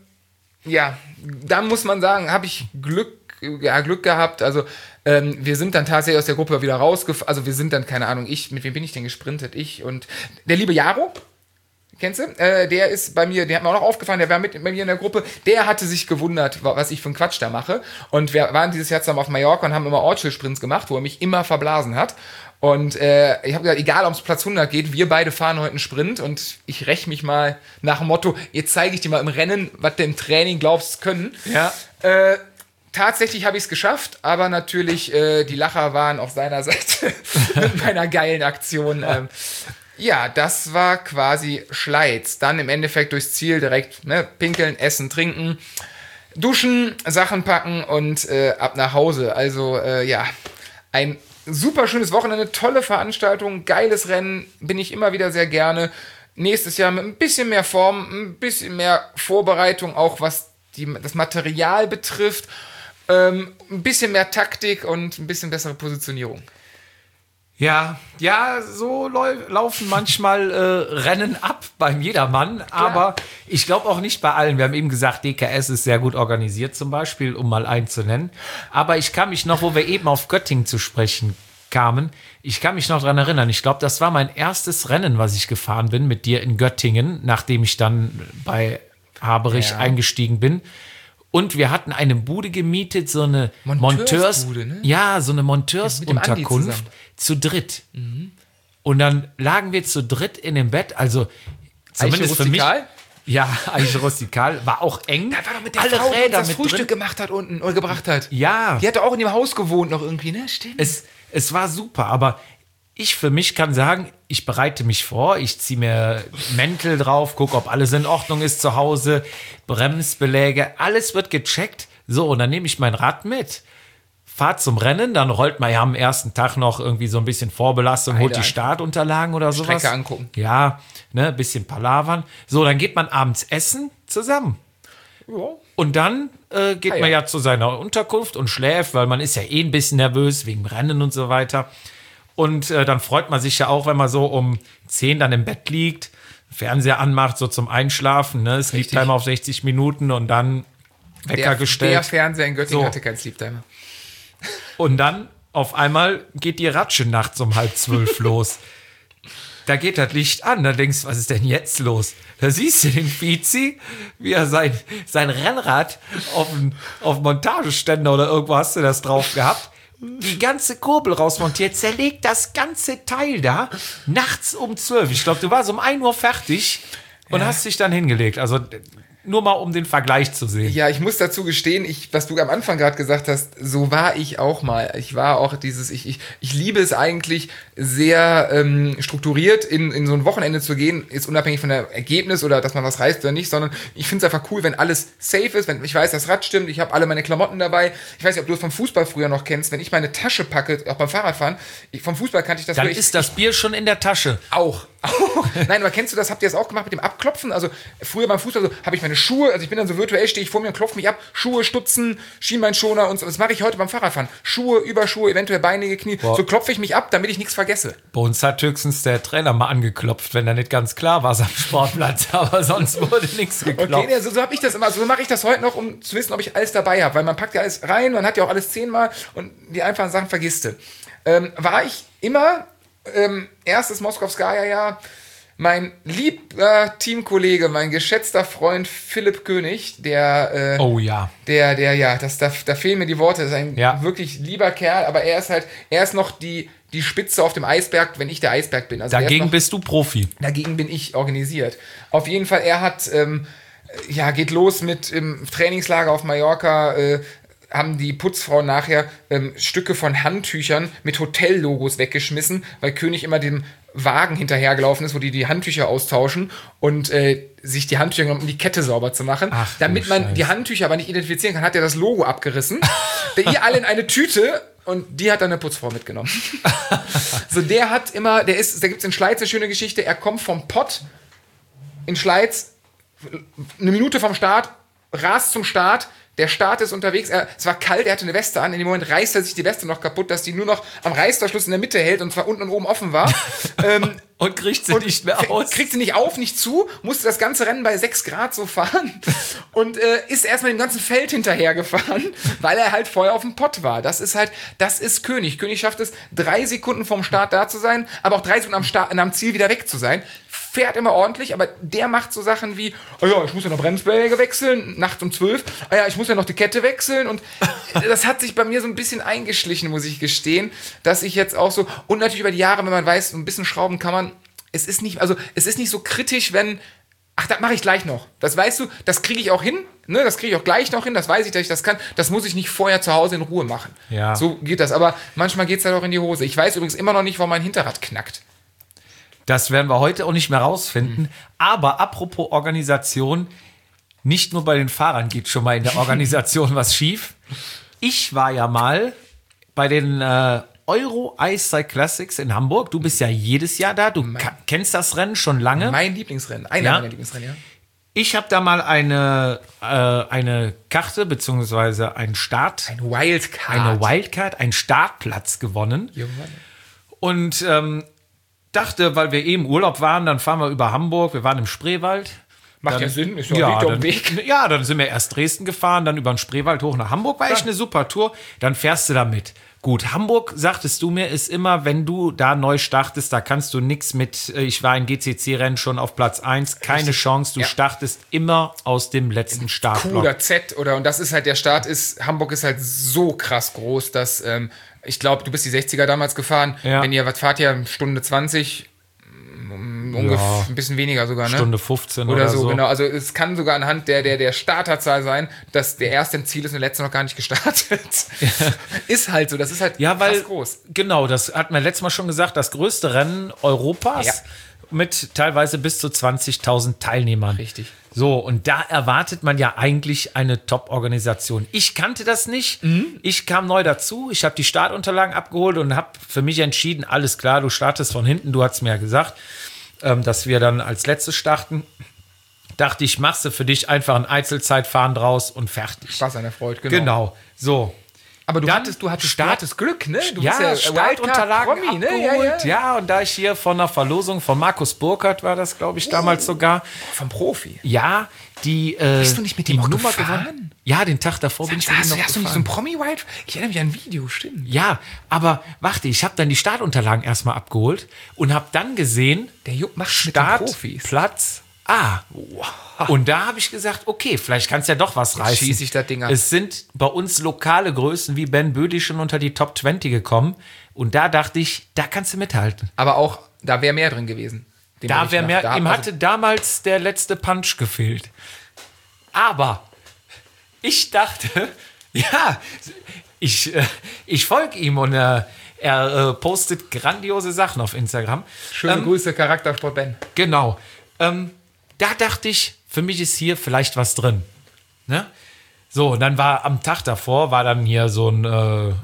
ja, da muss man sagen, habe ich Glück gehabt. Also wir sind dann tatsächlich aus der Gruppe wieder rausgefahren. Also wir sind dann, keine Ahnung, mit wem bin ich denn gesprintet? Ich und der liebe Jaro, kennst du? Der ist bei mir, der hat mir auch noch aufgefahren, der war mit bei mir in der Gruppe. Der hatte sich gewundert, was ich für einen Quatsch da mache. Und wir waren dieses Jahr zusammen auf Mallorca und haben immer Ortschild-Sprints gemacht, wo er mich immer verblasen hat. Und ich habe gesagt, egal ob es Platz 100 geht, wir beide fahren heute einen Sprint und ich räche mich mal nach dem Motto, jetzt zeige ich dir mal im Rennen, was du im Training glaubst können. Ja. Tatsächlich habe ich es geschafft, aber natürlich, die Lacher waren auf seiner Seite mit meiner geilen Aktion. Ja, das war quasi Schleiz. Dann im Endeffekt durchs Ziel direkt pinkeln, essen, trinken, duschen, Sachen packen und ab nach Hause. Also ja, ein super schönes Wochenende, tolle Veranstaltung, geiles Rennen, bin ich immer wieder sehr gerne. Nächstes Jahr mit ein bisschen mehr Form, ein bisschen mehr Vorbereitung, auch was das Material betrifft, ein bisschen mehr Taktik und ein bisschen bessere Positionierung. Ja, so laufen manchmal Rennen ab beim Jedermann, aber ich glaube auch nicht bei allen. Wir haben eben gesagt, DKS ist sehr gut organisiert zum Beispiel, um mal einen zu nennen. Aber ich kann mich noch, wo wir eben auf Göttingen zu sprechen kamen, ich kann mich noch dran erinnern. Ich glaube, das war mein erstes Rennen, was ich gefahren bin mit dir in Göttingen, nachdem ich dann bei Haberich eingestiegen bin. Und wir hatten eine Bude gemietet, so eine Monteursbude, ne? Ja, so eine Monteursunterkunft zu dritt. Mhm. Und dann lagen wir zu dritt in dem Bett, also zumindest für mich. Ja, Eiche rustikal, war auch eng. Da war doch mit der Frau, die das Frühstück gemacht hat unten oder gebracht hat. Ja. Die hatte auch in dem Haus gewohnt noch irgendwie, ne? Stimmt. Es war super, aber ich für mich kann sagen, ich bereite mich vor, ich ziehe mir Mäntel drauf, gucke, ob alles in Ordnung ist zu Hause, Bremsbeläge, alles wird gecheckt. So, und dann nehme ich mein Rad mit, fahre zum Rennen, dann rollt man ja am ersten Tag noch irgendwie so ein bisschen Vorbelastung, holt die Startunterlagen oder sowas. Strecke angucken. Ja, ne, ein bisschen palavern. So, dann geht man abends essen zusammen. Ja. Und dann geht man ja zu seiner Unterkunft und schläft, weil man ist ja ein bisschen nervös wegen Rennen und so weiter. Und dann freut man sich ja auch, wenn man so um 10 dann im Bett liegt, Fernseher anmacht, so zum Einschlafen. Ne? Sleep-Timer auf 60 Minuten und dann Wecker gestellt. Der Fernseher in Göttingen hatte keinen Sleep-Timer. Und dann auf einmal geht die Ratsche nachts um 11:30 los. Da geht das Licht an, da denkst du, was ist denn jetzt los? Da siehst du den Vizi, wie er sein Rennrad auf Montageständer oder irgendwo hast du das drauf gehabt, die ganze Kurbel rausmontiert, zerlegt das ganze Teil da, nachts um 12. Ich glaube, du warst um 1 Uhr fertig und hast dich dann hingelegt. Also nur mal, um den Vergleich zu sehen. Ja, ich muss dazu gestehen, was du am Anfang gerade gesagt hast, so war ich auch mal. Ich war auch ich liebe es eigentlich sehr strukturiert in so ein Wochenende zu gehen, ist unabhängig von der Ergebnis oder dass man was reißt oder nicht, sondern ich finde es einfach cool, wenn alles safe ist, wenn ich weiß, das Rad stimmt, ich habe alle meine Klamotten dabei. Ich weiß nicht, ob du es vom Fußball früher noch kennst, wenn ich meine Tasche packe, auch beim Fahrradfahren, vom Fußball kannte ich das. Dann ist das Bier schon in der Tasche. Auch. Nein, aber kennst du das, habt ihr das auch gemacht mit dem Abklopfen? Also früher beim Fußball habe ich meine Schuhe, also ich bin dann so virtuell, stehe ich vor mir und klopfe mich ab, Schuhe, Stutzen, Schienbeinschoner und so. Das mache ich heute beim Fahrradfahren. Schuhe, Überschuhe, eventuell Beine, Knie. Boah. So klopfe ich mich ab, damit ich nichts vergesse. Bei uns hat höchstens der Trainer mal angeklopft, wenn er nicht ganz klar war am Sportplatz, aber sonst wurde nichts geklopft. Okay, so habe ich das immer, so mache ich das heute noch, um zu wissen, ob ich alles dabei habe, weil man packt ja alles rein, man hat ja auch alles 10-mal und die einfachen Sachen vergisst du. War ich immer, erstes Moskowskaja-Jahr, mein lieber Teamkollege, mein geschätzter Freund Philipp König, der Oh ja. da fehlen mir die Worte, das ist ein wirklich lieber Kerl, aber er ist noch die Spitze auf dem Eisberg, wenn ich der Eisberg bin. Also Dagegen bist du Profi. Dagegen bin ich organisiert. Auf jeden Fall, er hat, geht los mit im Trainingslager auf Mallorca, haben die Putzfrauen nachher Stücke von Handtüchern mit Hotellogos weggeschmissen, weil König immer dem Wagen hinterhergelaufen ist, wo die Handtücher austauschen und sich die Handtücher genommen, um die Kette sauber zu machen. Ach, damit man die Handtücher aber nicht identifizieren kann, hat er das Logo abgerissen. Die alle in eine Tüte und die hat dann eine Putzfrau mitgenommen. So, da gibt's in Schleiz eine schöne Geschichte, er kommt vom Pott in Schleiz, eine Minute vom Start, rast zum Start, der Start ist unterwegs, es war kalt, er hatte eine Weste an, in dem Moment reißt er sich die Weste noch kaputt, dass die nur noch am Reißverschluss in der Mitte hält und zwar unten und oben offen war. Und kriegt sie nicht mehr aus. Kriegt sie nicht auf, nicht zu, musste das ganze Rennen bei 6 Grad so fahren und ist erstmal dem ganzen Feld hinterhergefahren, weil er halt vorher auf dem Pott war. Das ist König. König schafft es, 3 Sekunden vom Start da zu sein, aber auch 3 Sekunden am Ziel wieder weg zu sein. Fährt immer ordentlich, aber der macht so Sachen wie, oh ja, ich muss ja noch Bremsbeläge wechseln, nachts um 12, oh ja, ich muss ja noch die Kette wechseln und das hat sich bei mir so ein bisschen eingeschlichen, muss ich gestehen, dass ich jetzt auch so, und natürlich über die Jahre, wenn man weiß, so ein bisschen schrauben kann man, es ist nicht so kritisch, wenn, ach, das mache ich gleich noch, das weißt du, das kriege ich auch hin, ne, das kriege ich auch gleich noch hin, das weiß ich, dass ich das kann, das muss ich nicht vorher zu Hause in Ruhe machen. Ja. So geht das, aber manchmal geht es halt auch in die Hose. Ich weiß übrigens immer noch nicht, warum mein Hinterrad knackt. Das werden wir heute auch nicht mehr rausfinden. Aber apropos Organisation, nicht nur bei den Fahrern geht schon mal in der Organisation was schief. Ich war ja mal bei den Euro Ice Cycle Classics in Hamburg. Du bist ja jedes Jahr da. Du kennst das Rennen schon lange. Mein Lieblingsrennen. Einer meiner Lieblingsrennen, ja. Ich habe da mal eine Karte beziehungsweise einen Start. Eine Wildcard. Eine Wildcard, einen Startplatz gewonnen. Junge. Und dachte, weil wir im Urlaub waren, dann fahren wir über Hamburg. Wir waren im Spreewald. Macht ja Sinn, ist ja dann, Weg. Ja, dann sind wir erst Dresden gefahren, dann über den Spreewald hoch nach Hamburg. War echt eine super Tour. Dann fährst du da mit. Gut, Hamburg, sagtest du mir, ist immer, wenn du da neu startest, da kannst du nichts mit, ich war in GCC-Rennen schon auf Platz 1, keine Chance, du startest immer aus dem letzten Startblock. Q oder Z und das ist halt, der Start ist, Hamburg ist halt so krass groß, dass, ich glaube, du bist die 60er damals gefahren, wenn ihr, was fahrt ihr, Stunde 20, ungefähr ein bisschen weniger sogar, ne? Stunde 15 oder so. Genau. Also es kann sogar anhand der Starterzahl sein, dass der erste im Ziel ist und der letzte noch gar nicht gestartet. Ist halt so, das ist halt krass groß. Genau, das hatten wir letztes Mal schon gesagt, das größte Rennen Europas mit teilweise bis zu 20.000 Teilnehmern. Richtig. So, und da erwartet man ja eigentlich eine Top-Organisation. Ich kannte das nicht. Ich kam neu dazu. Ich habe die Startunterlagen abgeholt und habe für mich entschieden, alles klar, du startest von hinten. Du hast mir ja gesagt, dass wir dann als letztes starten. Dachte ich, machst du für dich einfach ein Einzelzeitfahren draus und fertig. Spaß an der Freude, Genau, so. Aber du Dann hattest Glück, ne? Du bist ja Startunterlagen Promi, ne? abgeholt. Ja, und da ich hier von der Verlosung von Markus Burkhardt war das, glaube ich, damals sogar. Vom Profi. Ja, die Bist du nicht mit dem die Nummer gefahren? gewonnen? Ja, den Tag davor bin ich mit ihm noch Hast du nicht so ein Promi-Wild? Ich erinnere mich an ein Video, stimmt. Ja, aber warte, ich habe dann die Startunterlagen erstmal abgeholt und habe dann gesehen, Der Jupp macht mit den Profis. Startplatz A. Und da habe ich gesagt, okay, vielleicht kann es ja doch was reißen. schieß ich das Ding ab. Es sind bei uns lokale Größen wie Ben Bödi schon unter die Top 20 gekommen. Und da dachte ich, da kannst du mithalten. Aber auch, da wäre mehr drin gewesen. Da wäre mehr. Ihm hatte damals der letzte Punch gefehlt. Aber ich dachte, ja, ich folge ihm und er postet grandiose Sachen auf Instagram. Schöne Grüße, Charaktersport Ben. Genau. Da dachte ich, für mich ist hier vielleicht was drin. Ne? So, und dann war am Tag davor, war dann hier so ein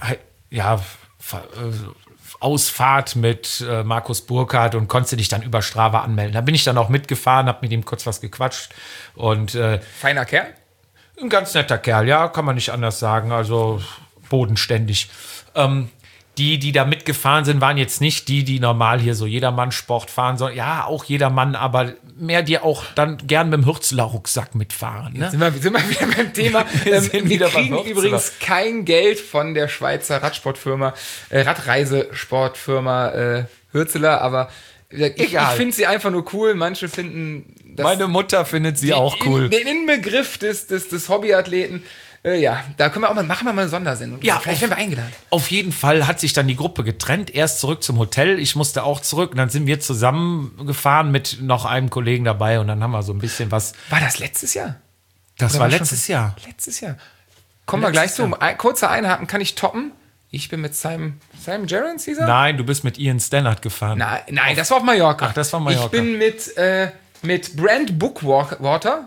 Ausfahrt mit Markus Burkhardt und konntest dich dann über Strava anmelden. Da bin ich dann auch mitgefahren, habe mit ihm kurz was gequatscht. Und Feiner Kerl? ein ganz netter Kerl, ja, kann man nicht anders sagen. Also bodenständig. Die da mitgefahren sind, waren jetzt nicht die normal hier so Jedermann-Sport fahren, sondern ja, auch Jedermann, aber mehr die auch dann gern mit dem Hürzler-Rucksack mitfahren. Ne? Sind wir wieder beim Thema. Wir kriegen beim übrigens kein Geld von der Schweizer Radreisesportfirma Hürzeler, aber Ich finde sie einfach nur cool. Manche finden das. Meine Mutter findet sie auch cool. Den Inbegriff des Hobbyathleten. Ja, da können wir auch machen wir mal eine Sondersendung. Ja, vielleicht werden wir eingeladen. Auf jeden Fall hat sich dann die Gruppe getrennt. Erst zurück zum Hotel. Ich musste auch zurück. Und dann sind wir zusammengefahren mit noch einem Kollegen dabei. Und dann haben wir so ein bisschen was. War das letztes Jahr? Das Oder war war letztes Jahr. Letztes Jahr. Kommen wir gleich zu. Kurzer Einhaken, kann ich toppen? Ich bin mit Simon Gerrans, dieser? Nein, du bist mit Ian Stannard gefahren. Nein, das war auf Mallorca. Ach, das war Mallorca. Ich bin mit Brand Bookwalker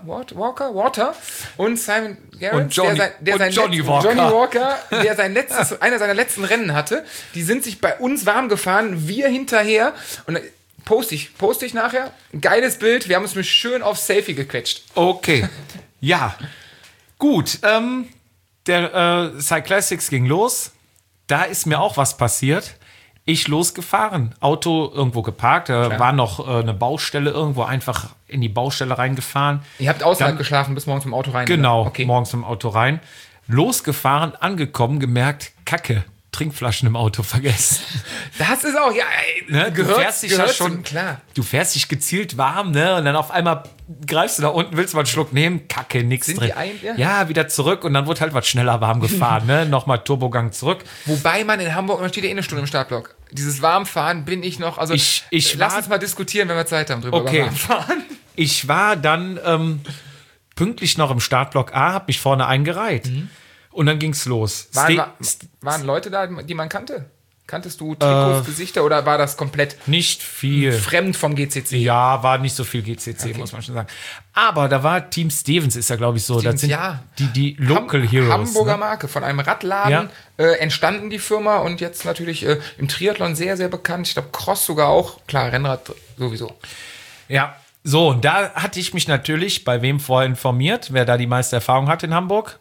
und Simon Gerrans, und Johnny Walker, der einer seiner letzten Rennen hatte. Die sind sich bei uns warm gefahren, wir hinterher. Und poste ich nachher. Ein geiles Bild. Wir haben uns schön auf Selfie gequetscht. Okay. Ja. Gut. Der Cyclassics ging los. Da ist mir auch was passiert. Ich losgefahren, Auto irgendwo geparkt, da war noch eine Baustelle irgendwo, einfach in die Baustelle reingefahren. Ihr habt außerhalb geschlafen, bis morgens im Auto rein? Genau, okay. Morgens im Auto rein. Losgefahren, angekommen, gemerkt, Kacke, Trinkflaschen im Auto vergessen. Das ist auch, ja, ne? Du fährst dich ja schon, klar. Du fährst dich gezielt warm, ne? Und dann auf einmal greifst du da unten, willst mal einen Schluck nehmen, Kacke, nix drin. Ja, wieder zurück und dann wurde halt was schneller warm gefahren, ne? Nochmal Turbogang zurück. Wobei man in Hamburg, man steht ja eine Stunde im Startblock. Dieses Warmfahren bin ich noch, also lass uns mal diskutieren, wenn wir Zeit haben drüber über Warmfahren. Ich war dann pünktlich noch im Startblock A, hab mich vorne eingereiht. Und dann ging's los. Waren Leute da, die man kannte? Kanntest du Trikots, Gesichter oder war das komplett nicht viel fremd vom GCC? Ja, war nicht so viel GCC, muss man schon sagen. Aber da war Team Stevens, ist ja glaube ich so. Stevens, das sind die Local Heroes. Hamburger Marke, von einem Radladen entstanden die Firma und jetzt natürlich im Triathlon sehr, sehr bekannt. Ich glaube Cross sogar auch. Klar, Rennrad sowieso. Ja, so und da hatte ich mich natürlich bei wem vorher informiert, wer da die meiste Erfahrung hat in Hamburg.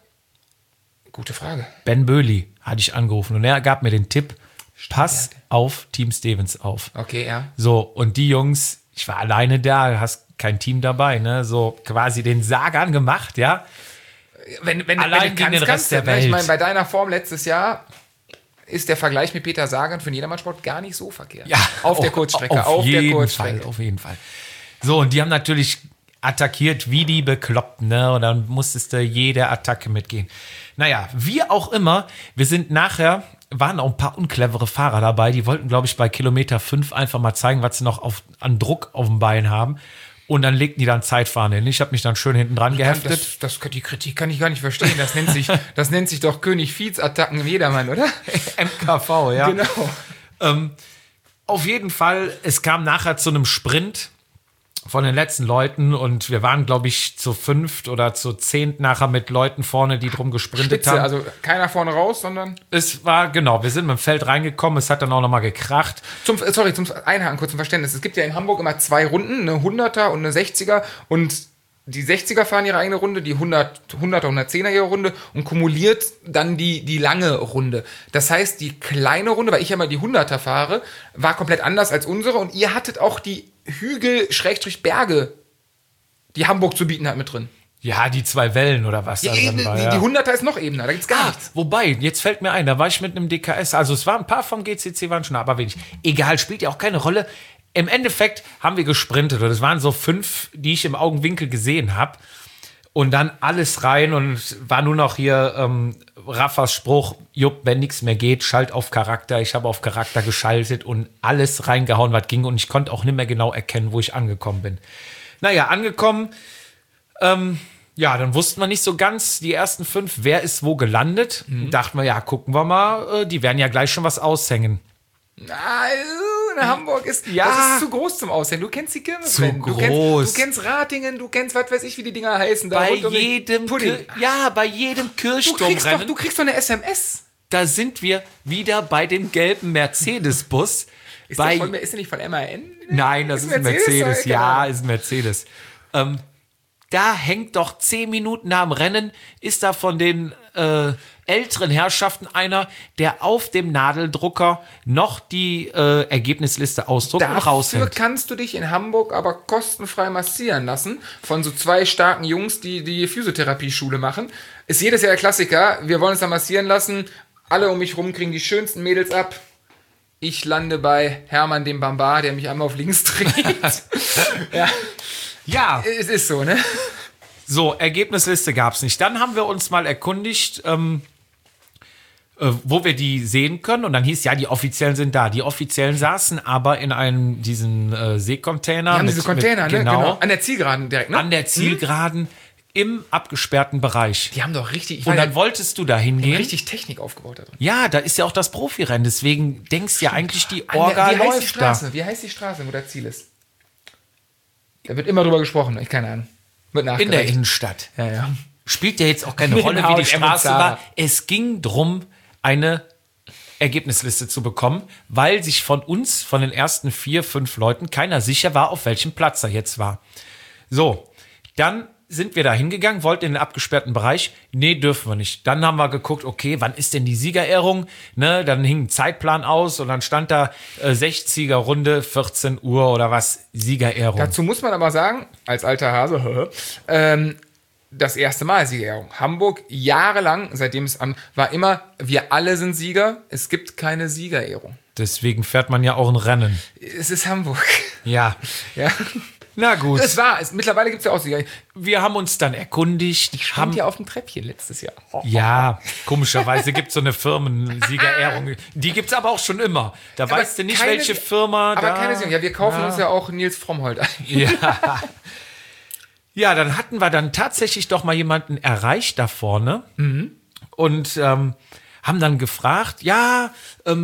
Gute Frage. Ben Böhli hatte ich angerufen und er gab mir den Tipp, pass auf Team Stevens auf. Okay, ja. So, und die Jungs, ich war alleine da, hast kein Team dabei, ne? So quasi den Sagan gemacht, ja. Wenn allein gegen den Rest der Welt. Ich meine, bei deiner Form letztes Jahr ist der Vergleich mit Peter Sagan für den Jedermannsport gar nicht so verkehrt. Ja, auf der Kurzstrecke. Auf jeden Fall. So, und die haben natürlich attackiert wie die Bekloppten, ne? Und dann musstest du jede Attacke mitgehen. Naja, wie auch immer, wir sind nachher, waren auch ein paar unclevere Fahrer dabei, die wollten, glaube ich, bei Kilometer 5 einfach mal zeigen, was sie noch an Druck auf dem Bein haben. Und dann legten die dann Zeitfahren hin. Ich habe mich dann schön hinten dran geheftet. Die Kritik kann ich gar nicht verstehen. Das nennt sich doch König Fietz-Attacken im Jedermann, oder? MKV, ja. Genau. Auf jeden Fall, es kam nachher zu einem Sprint von den letzten Leuten und wir waren, glaube ich, zu 5 oder zu 10 nachher mit Leuten vorne, die drum gesprintet haben. Also keiner vorne raus, sondern... Es war, genau, wir sind mit dem Feld reingekommen, es hat dann auch nochmal gekracht. Zum Einhaken, kurz zum Verständnis. Es gibt ja in Hamburg immer 2 Runden, eine 100er und eine 60er und die 60er fahren ihre eigene Runde, die 100er, 110er ihre Runde und kumuliert dann die lange Runde. Das heißt, die kleine Runde, weil ich ja mal die 100er fahre, war komplett anders als unsere und ihr hattet auch die Hügel-Berge, die Hamburg zu bieten hat, mit drin. Ja, die 2 Wellen oder was da drin war. Die 100er ist noch ebener, da gibt's gar nichts. Wobei, jetzt fällt mir ein, da war ich mit einem DKS, also es waren ein paar vom GCC, waren schon aber wenig. Egal, spielt ja auch keine Rolle. Im Endeffekt haben wir gesprintet und es waren so 5, die ich im Augenwinkel gesehen habe. Und dann alles rein und war nur noch hier Raffas Spruch, Jupp, wenn nichts mehr geht, schalt auf Charakter. Ich habe auf Charakter geschaltet und alles reingehauen, was ging. Und ich konnte auch nicht mehr genau erkennen, wo ich angekommen bin. Naja, angekommen, ja, dann wussten wir nicht so ganz, die ersten 5, wer ist wo gelandet. Dachten wir, ja, gucken wir mal, die werden ja gleich schon was aushängen. Hamburg ist, das ist zu groß zum Aushängen. Du kennst die Kirmesrennen. Du kennst Ratingen, du kennst, was weiß ich, wie die Dinger heißen. Da bei jedem Kirchturmrennen. Du kriegst doch eine SMS. Da sind wir wieder bei dem gelben Mercedes-Bus. Ist der nicht von MAN? Nein, das ist ein Mercedes. Ja, ist ein Mercedes. Da hängt doch 10 Minuten nach dem Rennen, ist da von den älteren Herrschaften einer, der auf dem Nadeldrucker noch die Ergebnisliste ausdruckt und raushängt. Dafür kannst du dich in Hamburg aber kostenfrei massieren lassen von so 2 starken Jungs, die Physiotherapie-Schule machen. Ist jedes Jahr der Klassiker, wir wollen uns da massieren lassen, alle um mich rum kriegen die schönsten Mädels ab. Ich lande bei Hermann dem Bambar, der mich einmal auf links dreht. Ja, Es ist so, ne? so, Ergebnisliste gab es nicht. Dann haben wir uns mal erkundigt, wo wir die sehen können. Und dann hieß, ja, die Offiziellen sind da. Die Offiziellen saßen aber in diesen Seekontainer. Die haben diese Container, ne? Genau. An der Zielgeraden direkt, ne? An der Zielgeraden im abgesperrten Bereich. Die haben doch richtig, Und dann wolltest du da hingehen. richtig Technik aufgebaut da drin. Ja, da ist ja auch das Profirennen. Deswegen denkst du ja eigentlich, die Orga Wie heißt die läuft da. Straße? Wie heißt die Straße, wo das Ziel ist? Da wird immer drüber gesprochen. Ich keine Ahnung. Wird nachgereicht. In der Innenstadt. Ja. Spielt ja jetzt auch keine Mit Rolle, dem wie die H&M Straße und Zara. war. Es ging drum, eine Ergebnisliste zu bekommen, weil sich von uns, von den ersten 4, 5 Leuten, keiner sicher war, auf welchem Platz er jetzt war. So, dann sind wir da hingegangen, wollten in den abgesperrten Bereich. Nee, dürfen wir nicht. Dann haben wir geguckt, okay, wann ist denn die Siegerehrung? Ne, dann hing ein Zeitplan aus und dann stand da 60er-Runde, 14 Uhr oder was, Siegerehrung. Dazu muss man aber sagen, als alter Hase, das erste Mal Siegerehrung. Hamburg jahrelang, seitdem es war immer, wir alle sind Sieger, es gibt keine Siegerehrung. Deswegen fährt man ja auch ein Rennen. Es ist Hamburg. Ja, Ja. na gut. Mittlerweile gibt es ja auch Sieger. Wir haben uns dann erkundigt. Stand ja auf dem Treppchen letztes Jahr. Ja, komischerweise gibt es so eine Firmensiegerehrung. Die gibt es aber auch schon immer. Da weißt du nicht, keine- welche Firma Aber da... keine Sieger. Ja, wir kaufen uns ja auch Nils Frommholt ein. Ja. Ja, dann hatten wir dann tatsächlich doch mal jemanden erreicht da vorne und haben dann gefragt, ja,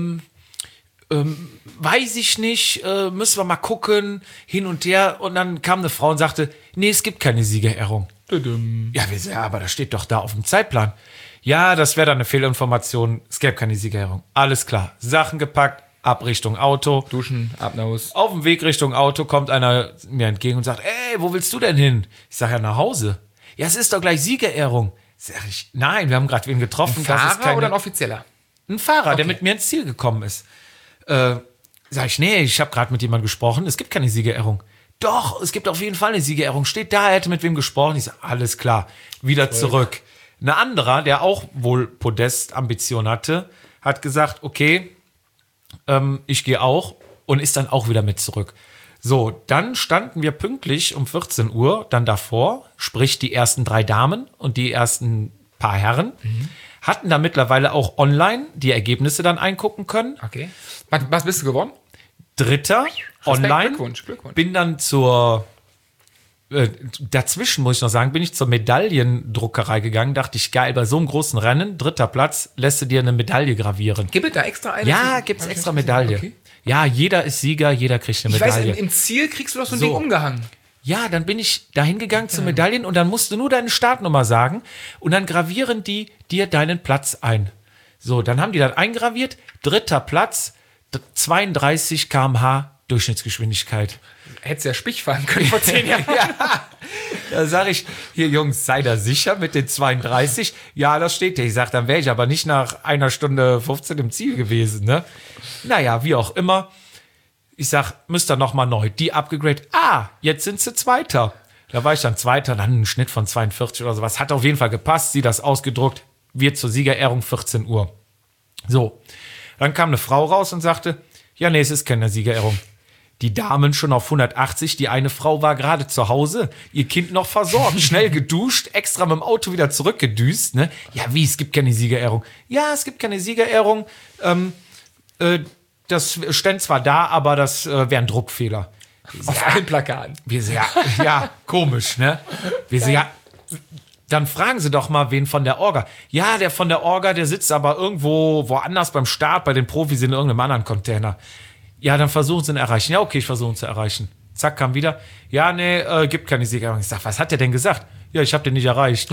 weiß ich nicht, müssen wir mal gucken, hin und her. Und dann kam eine Frau und sagte, nee, es gibt keine Siegerehrung. Ja, wir sagen, ja, aber das steht doch da auf dem Zeitplan. Ja, das wäre dann eine Fehlinformation, es gäbe keine Siegerehrung. Alles klar, Sachen gepackt, ab Richtung Auto. Duschen, ab nach Hause. Auf dem Weg Richtung Auto kommt einer mir entgegen und sagt, ey, wo willst du denn hin? Ich sage, ja, nach Hause. Ja, es ist doch gleich Siegerehrung. Sag ich, nein, wir haben gerade wen getroffen. das ist Fahrer oder ein Offizieller? ein Fahrer, der mit mir ins Ziel gekommen ist. Sag ich, nee, ich habe gerade mit jemandem gesprochen, es gibt keine Siegerehrung. Doch, es gibt auf jeden Fall eine Siegerehrung. Steht da, er hätte mit wem gesprochen. Ich sage, alles klar, wieder zurück. Ein anderer, der auch wohl Podestambition hatte, hat gesagt, okay, ich gehe auch und ist dann auch wieder mit zurück. So, dann standen wir pünktlich um 14 Uhr dann davor, sprich die ersten 3 Damen und die ersten paar Herren, hatten da mittlerweile auch online die Ergebnisse dann eingucken können. Okay. Was bist du geworden? Dritter online. Glückwunsch. Bin dann dazwischen muss ich noch sagen, bin ich zur Medaillendruckerei gegangen. Dachte ich, geil, bei so einem großen Rennen, 3. Platz, lässt du dir eine Medaille gravieren. Gibt es da extra eine? Ja, gibt's extra Medaille. Okay. Ja, jeder ist Sieger, jeder kriegt eine Ich weiß, Medaille. im Ziel kriegst du doch so ein So. Ding umgehangen. Ja, dann bin ich da hingegangen zu Medaillen und dann musst du nur deine Startnummer sagen und dann gravieren die dir deinen Platz ein. So, dann haben die dann eingraviert, 3. Platz, 32 km/h Durchschnittsgeschwindigkeit. Hättest ja Spich fahren können vor 10 Jahren. Da sage ich, hier Jungs, sei da sicher mit den 32. Ja, das steht hier. Ich sage, dann wäre ich aber nicht nach 1 Stunde 15 im Ziel gewesen. Ne? Naja, wie auch immer. Ich sag, müsst ihr noch mal neu. Die abgegradet. Jetzt sind sie Zweiter. Da war ich dann Zweiter, dann einen Schnitt von 42 oder sowas. Hat auf jeden Fall gepasst. Sie das ausgedruckt. Wird zur Siegerehrung 14 Uhr. So. Dann kam eine Frau raus und sagte, ja, nee, es ist keine Siegerehrung. Die Damen schon auf 180. Die eine Frau war gerade zu Hause. Ihr Kind noch versorgt. Schnell geduscht. Extra mit dem Auto wieder zurückgedüst. Ne? Ja, wie? Es gibt keine Siegerehrung. Ja, es gibt keine Siegerehrung. Das stand zwar da, aber das wäre ein Druckfehler. Auf allen Plakaten. Wir so, ja, komisch, ne? Wir so, ja, dann fragen Sie doch mal wen von der Orga. Ja, der von der Orga, der sitzt aber irgendwo woanders beim Start, bei den Profis in irgendeinem anderen Container. Ja, dann versuchen Sie ihn erreichen. Ja, okay, ich versuche ihn zu erreichen. Zack, kam wieder. Ja, nee, gibt keine Siegerehrung. Ich sag, was hat der denn gesagt? Ja, ich habe den nicht erreicht.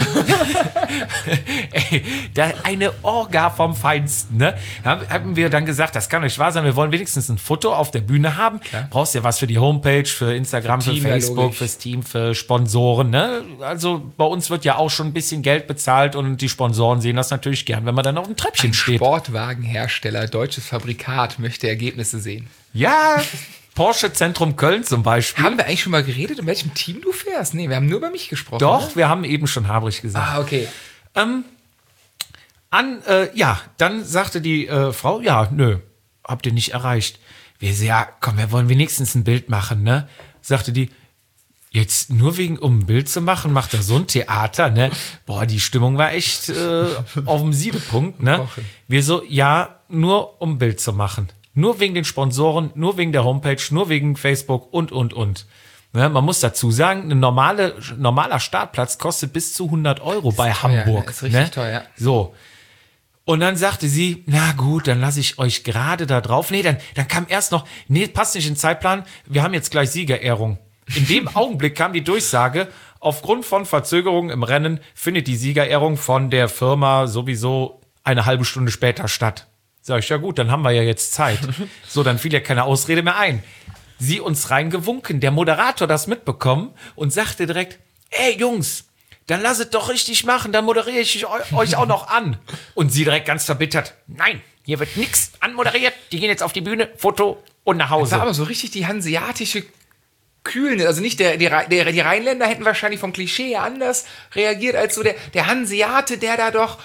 Ey, eine Orga vom Feinsten, ne? Haben wir dann gesagt, das kann nicht wahr sein, wir wollen wenigstens ein Foto auf der Bühne haben. Klar. Brauchst ja was für die Homepage, für Instagram, für Facebook, fürs Team, für Sponsoren, ne? Also bei uns wird ja auch schon ein bisschen Geld bezahlt und die Sponsoren sehen das natürlich gern, wenn man dann auf dem Treppchen steht. Sportwagenhersteller, deutsches Fabrikat, möchte Ergebnisse sehen. Ja, Porsche Zentrum Köln zum Beispiel. Haben wir eigentlich schon mal geredet, in welchem Team du fährst? Nee, wir haben nur über mich gesprochen. Doch, ne? wir haben eben schon Habrich gesagt. Okay. Dann sagte die Frau, ja, nö, habt ihr nicht erreicht. Wir so, ja, komm, wir wollen wenigstens ein Bild machen, ne? Sagte die, jetzt nur um ein Bild zu machen, macht er so ein Theater, ne? Boah, die Stimmung war echt auf dem Siedepunkt, ne? Wir so, ja, nur um ein Bild zu machen. Nur wegen den Sponsoren, nur wegen der Homepage, nur wegen Facebook und. Ne? Man muss dazu sagen, ein normaler Startplatz kostet bis zu 100 € bei Hamburg. Ja, ist richtig ne? teuer. So. Und dann sagte sie, na gut, dann lasse ich euch gerade da drauf. Nee, dann kam erst noch, nee, passt nicht in den Zeitplan, wir haben jetzt gleich Siegerehrung. In dem Augenblick kam die Durchsage, aufgrund von Verzögerungen im Rennen findet die Siegerehrung von der Firma sowieso eine halbe Stunde später statt. Sag ich, ja gut, dann haben wir ja jetzt Zeit. So, dann fiel ja keine Ausrede mehr ein. Sie uns reingewunken, der Moderator das mitbekommen und sagte direkt, ey Jungs, dann lasst doch richtig machen, dann moderiere ich euch auch noch an. Und sie direkt ganz verbittert, nein, hier wird nichts anmoderiert, die gehen jetzt auf die Bühne, Foto und nach Hause. Das war aber so richtig die hanseatische Kühlnis, also nicht die Rheinländer hätten wahrscheinlich vom Klischee her anders reagiert als so der Hanseate, der da doch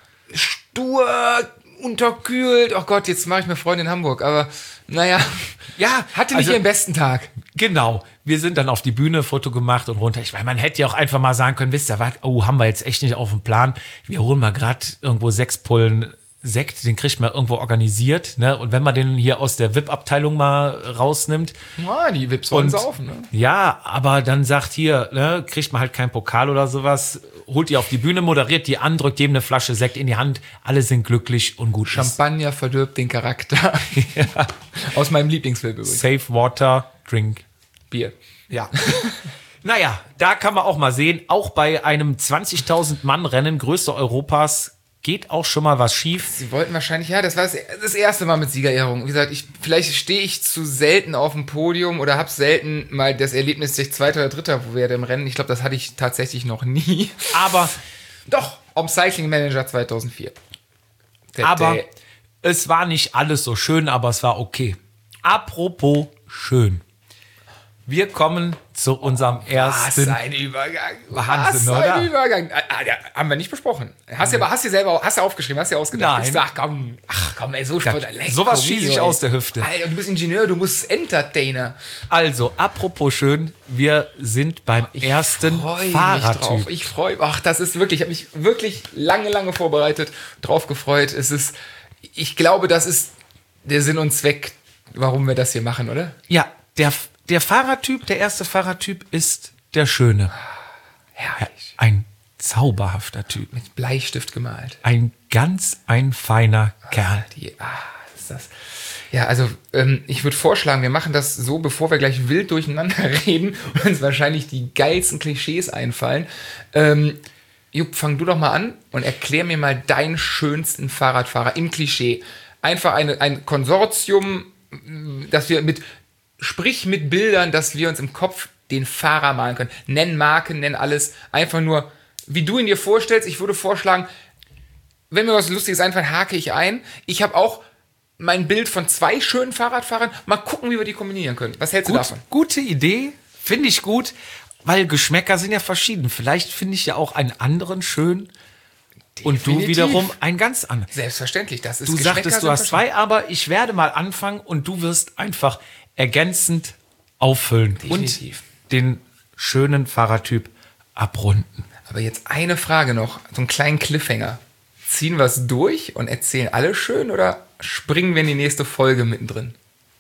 stur unterkühlt. Oh Gott, jetzt mache ich mir Freunde in Hamburg, aber naja, ja, hatte nicht ihren besten Tag. Genau, wir sind dann auf die Bühne, Foto gemacht und runter. Ich meine, man hätte ja auch einfach mal sagen können, wisst ihr was, haben wir jetzt echt nicht auf dem Plan. Wir holen mal gerade irgendwo 6 Pullen Sekt, den kriegt man irgendwo organisiert, ne? Und wenn man den hier aus der VIP-Abteilung mal rausnimmt. Ja, die VIPs wollen saufen, ne? Ja, aber dann sagt hier, ne, kriegt man halt keinen Pokal oder sowas, holt die auf die Bühne, moderiert die an, drückt jedem eine Flasche Sekt in die Hand, alle sind glücklich und gut. Champagner verdirbt den Charakter. Ja. Aus meinem Lieblingsfilm übrigens. Safe Water, Drink Bier. Ja. Naja, da kann man auch mal sehen, auch bei einem 20.000 Mann Rennen, größte Europas, geht auch schon mal was schief. Sie wollten wahrscheinlich, ja, das war das erste Mal mit Siegerehrung. Wie gesagt, vielleicht stehe ich zu selten auf dem Podium oder habe selten mal das Erlebnis, dass ich Zweiter oder Dritter werde im Rennen. Ich glaube, das hatte ich tatsächlich noch nie. Aber doch, am Cycling Manager 2004. Aber es war nicht alles so schön, aber es war okay. Apropos schön. Wir kommen zu unserem ersten. Was ein Übergang. Wahnsinn, was oder? ein Übergang. Ja, haben wir nicht besprochen. Hast du aufgeschrieben, hast du ausgedacht? Nein. Ich sag, komm, ey, so sowas schieße ich aus der Hüfte. Alter, du bist Ingenieur, du musst Entertainer. Also, apropos schön, wir sind beim ersten Fahrertyp. Ich freue mich. Ach, das ist wirklich, ich habe mich wirklich lange vorbereitet, drauf gefreut. Ich glaube, das ist der Sinn und Zweck, warum wir das hier machen, oder? Ja, der Fahrertyp, der erste Fahrertyp ist der Schöne. Herrlich. Ein zauberhafter Typ. Mit Bleistift gemalt. Ein feiner Kerl. Ist das. Ja, also ich würde vorschlagen, wir machen das so, bevor wir gleich wild durcheinander reden und uns wahrscheinlich die geilsten Klischees einfallen. Jupp, fang du doch mal an und erklär mir mal deinen schönsten Fahrradfahrer im Klischee. Einfach ein Konsortium, dass wir sprich mit Bildern, dass wir uns im Kopf den Fahrer malen können. Nenn Marken, nenn alles. Einfach nur, wie du ihn dir vorstellst. Ich würde vorschlagen, wenn mir was Lustiges einfällt, hake ich ein. Ich habe auch mein Bild von 2 schönen Fahrradfahrern. Mal gucken, wie wir die kombinieren können. Was hältst du davon? Gute Idee, finde ich gut, weil Geschmäcker sind ja verschieden. Vielleicht finde ich ja auch einen anderen schön. Und du wiederum einen ganz anderen. Selbstverständlich, das ist Du sagtest, du hast 2, aber ich werde mal anfangen und du wirst einfach ergänzend auffüllen. Definitiv. Und den schönen Fahrertyp abrunden. Aber jetzt eine Frage noch, so einen kleinen Cliffhanger. Ziehen wir es durch und erzählen alle schön oder springen wir in die nächste Folge mittendrin?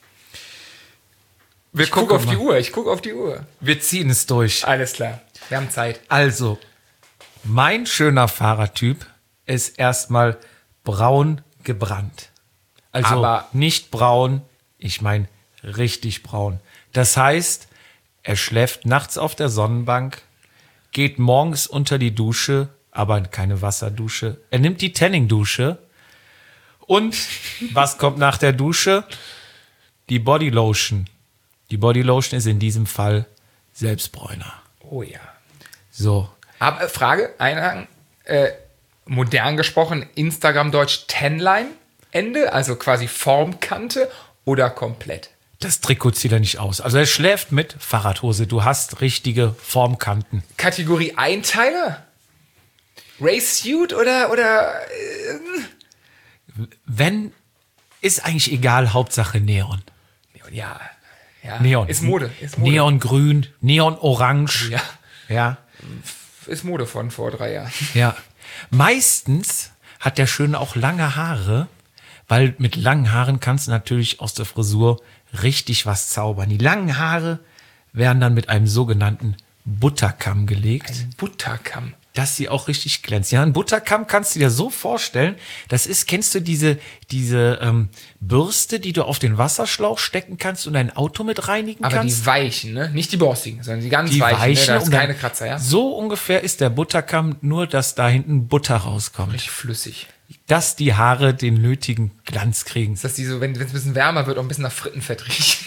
Ich gucke auf die Uhr. Wir ziehen es durch. Alles klar, wir haben Zeit. Also, mein schöner Fahrertyp ist erstmal braun gebrannt. Also Aber nicht braun, ich meine richtig braun. Das heißt, er schläft nachts auf der Sonnenbank, geht morgens unter die Dusche, aber keine Wasserdusche. Er nimmt die Tanning-Dusche. Und was kommt nach der Dusche? Die Bodylotion. Die Bodylotion ist in diesem Fall Selbstbräuner. Oh ja. So. Aber Frage, einhaken. Modern gesprochen, Instagram-Deutsch Tanline Ende, also quasi Formkante oder komplett? Das Trikot zieht er nicht aus. Also er schläft mit Fahrradhose. Du hast richtige Formkanten. Kategorie Einteiler? Race Suit oder Wenn Ist eigentlich egal, Hauptsache Neon. Ja. Neon. Ist Mode. Neongrün, Neonorange. Ja. Ja. Ist Mode von vor 3 Jahren. Ja. Meistens hat der Schöne auch lange Haare, weil mit langen Haaren kannst du natürlich aus der Frisur richtig was zaubern. Die langen Haare werden dann mit einem sogenannten Butterkamm gelegt, Butterkamm. dass sie auch richtig glänzen. Ja, ein Butterkamm kannst du dir so vorstellen, das ist, kennst du diese Bürste, die du auf den Wasserschlauch stecken kannst und dein Auto mit reinigen Aber kannst? die weichen, ne? Nicht die borstigen, sondern die ganz Die weichen. Ne? Da ist und dann- keine Kratzer, ja? So ungefähr ist der Butterkamm, nur dass da hinten Butter rauskommt. Richtig flüssig. Dass die Haare den nötigen Glanz kriegen. Dass die so, wenn es ein bisschen wärmer wird, auch ein bisschen nach Frittenfett riechen.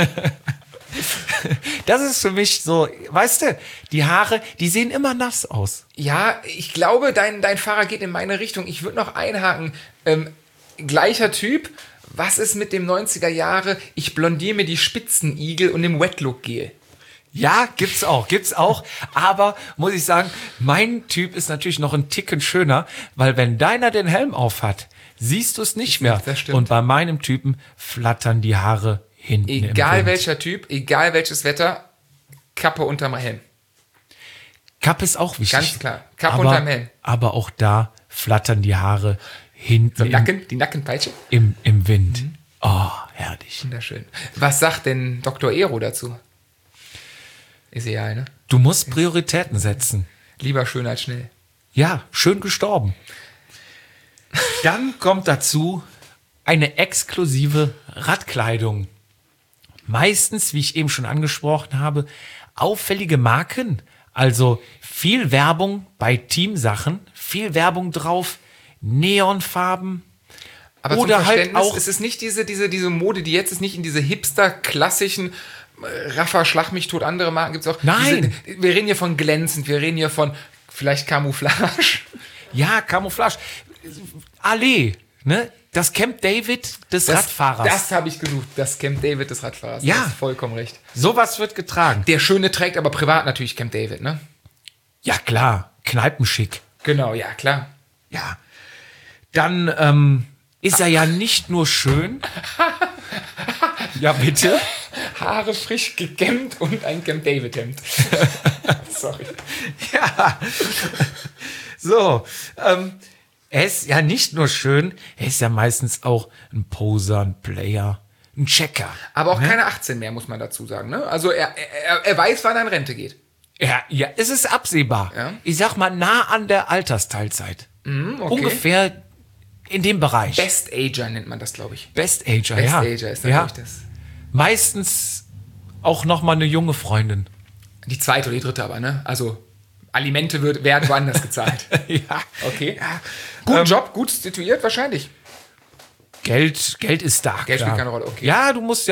Das ist für mich so, weißt du, die Haare, die sehen immer nass aus. Ja, ich glaube, dein Fahrer geht in meine Richtung. Ich würde noch einhaken. Gleicher Typ. Was ist mit dem 90er Jahre? Ich blondiere mir die Spitzenigel und dem Wetlook-Gel. Ja, gibt's auch. Aber muss ich sagen, mein Typ ist natürlich noch ein Ticken schöner, weil wenn deiner den Helm auf hat, siehst du es nicht mehr. Das stimmt. Und bei meinem Typen flattern die Haare hinten im Egal Wind. welcher Typ, egal welches Wetter, Kappe unterm Helm. Kappe ist auch wichtig. Ganz klar. Kappe unterm Helm. Aber auch da flattern die Haare hinten Die Nackenpeitsche. im Wind. Oh, herrlich. Wunderschön. Was sagt denn Dr. Ero dazu? Ist egal, ne? Du musst Prioritäten setzen. Lieber schön als schnell. Ja, schön gestorben. Dann kommt dazu eine exklusive Radkleidung. Meistens, wie ich eben schon angesprochen habe, auffällige Marken. Also viel Werbung bei Teamsachen, viel Werbung drauf, Neonfarben. Aber Oder zum halt Verständnis, auch- es ist nicht diese Mode, die jetzt ist, nicht in diese hipster-klassischen Raffa, Schlag mich tot, andere Marken gibt es auch. Nein. Wir reden hier von glänzend, wir reden hier von vielleicht Camouflage. Ja, Camouflage. Allee, ne? Das Camp David des Radfahrers. Das habe ich gesucht, das Camp David des Radfahrers. Ja. Du hast vollkommen recht. Sowas wird getragen. Der Schöne trägt aber privat natürlich Camp David, ne? Ja, klar. Kneipenschick. Genau, ja, klar. Ja. Dann ist er ja nicht nur schön. Ja, bitte. Haare frisch gekämmt und ein Camp David Hemd. Sorry. Ja. So. Er ist ja nicht nur schön, er ist ja meistens auch ein Poser, ein Player, ein Checker. Aber auch keine 18 mehr, muss man dazu sagen, ne? Also er weiß, wann er in Rente geht. Ja, es ist absehbar. Ja. Ich sag mal, nah an der Altersteilzeit. Okay. Ungefähr in dem Bereich. Best Ager nennt man das, glaube ich. Best Ager, Best ja. Ager ist ja. natürlich das. Meistens auch noch mal eine junge Freundin. Die zweite oder die dritte aber, ne? Also Alimente werden woanders gezahlt. Ja. Okay. Guten Job, gut situiert wahrscheinlich. Geld ist da. Geld klar. spielt keine Rolle, okay. Ja,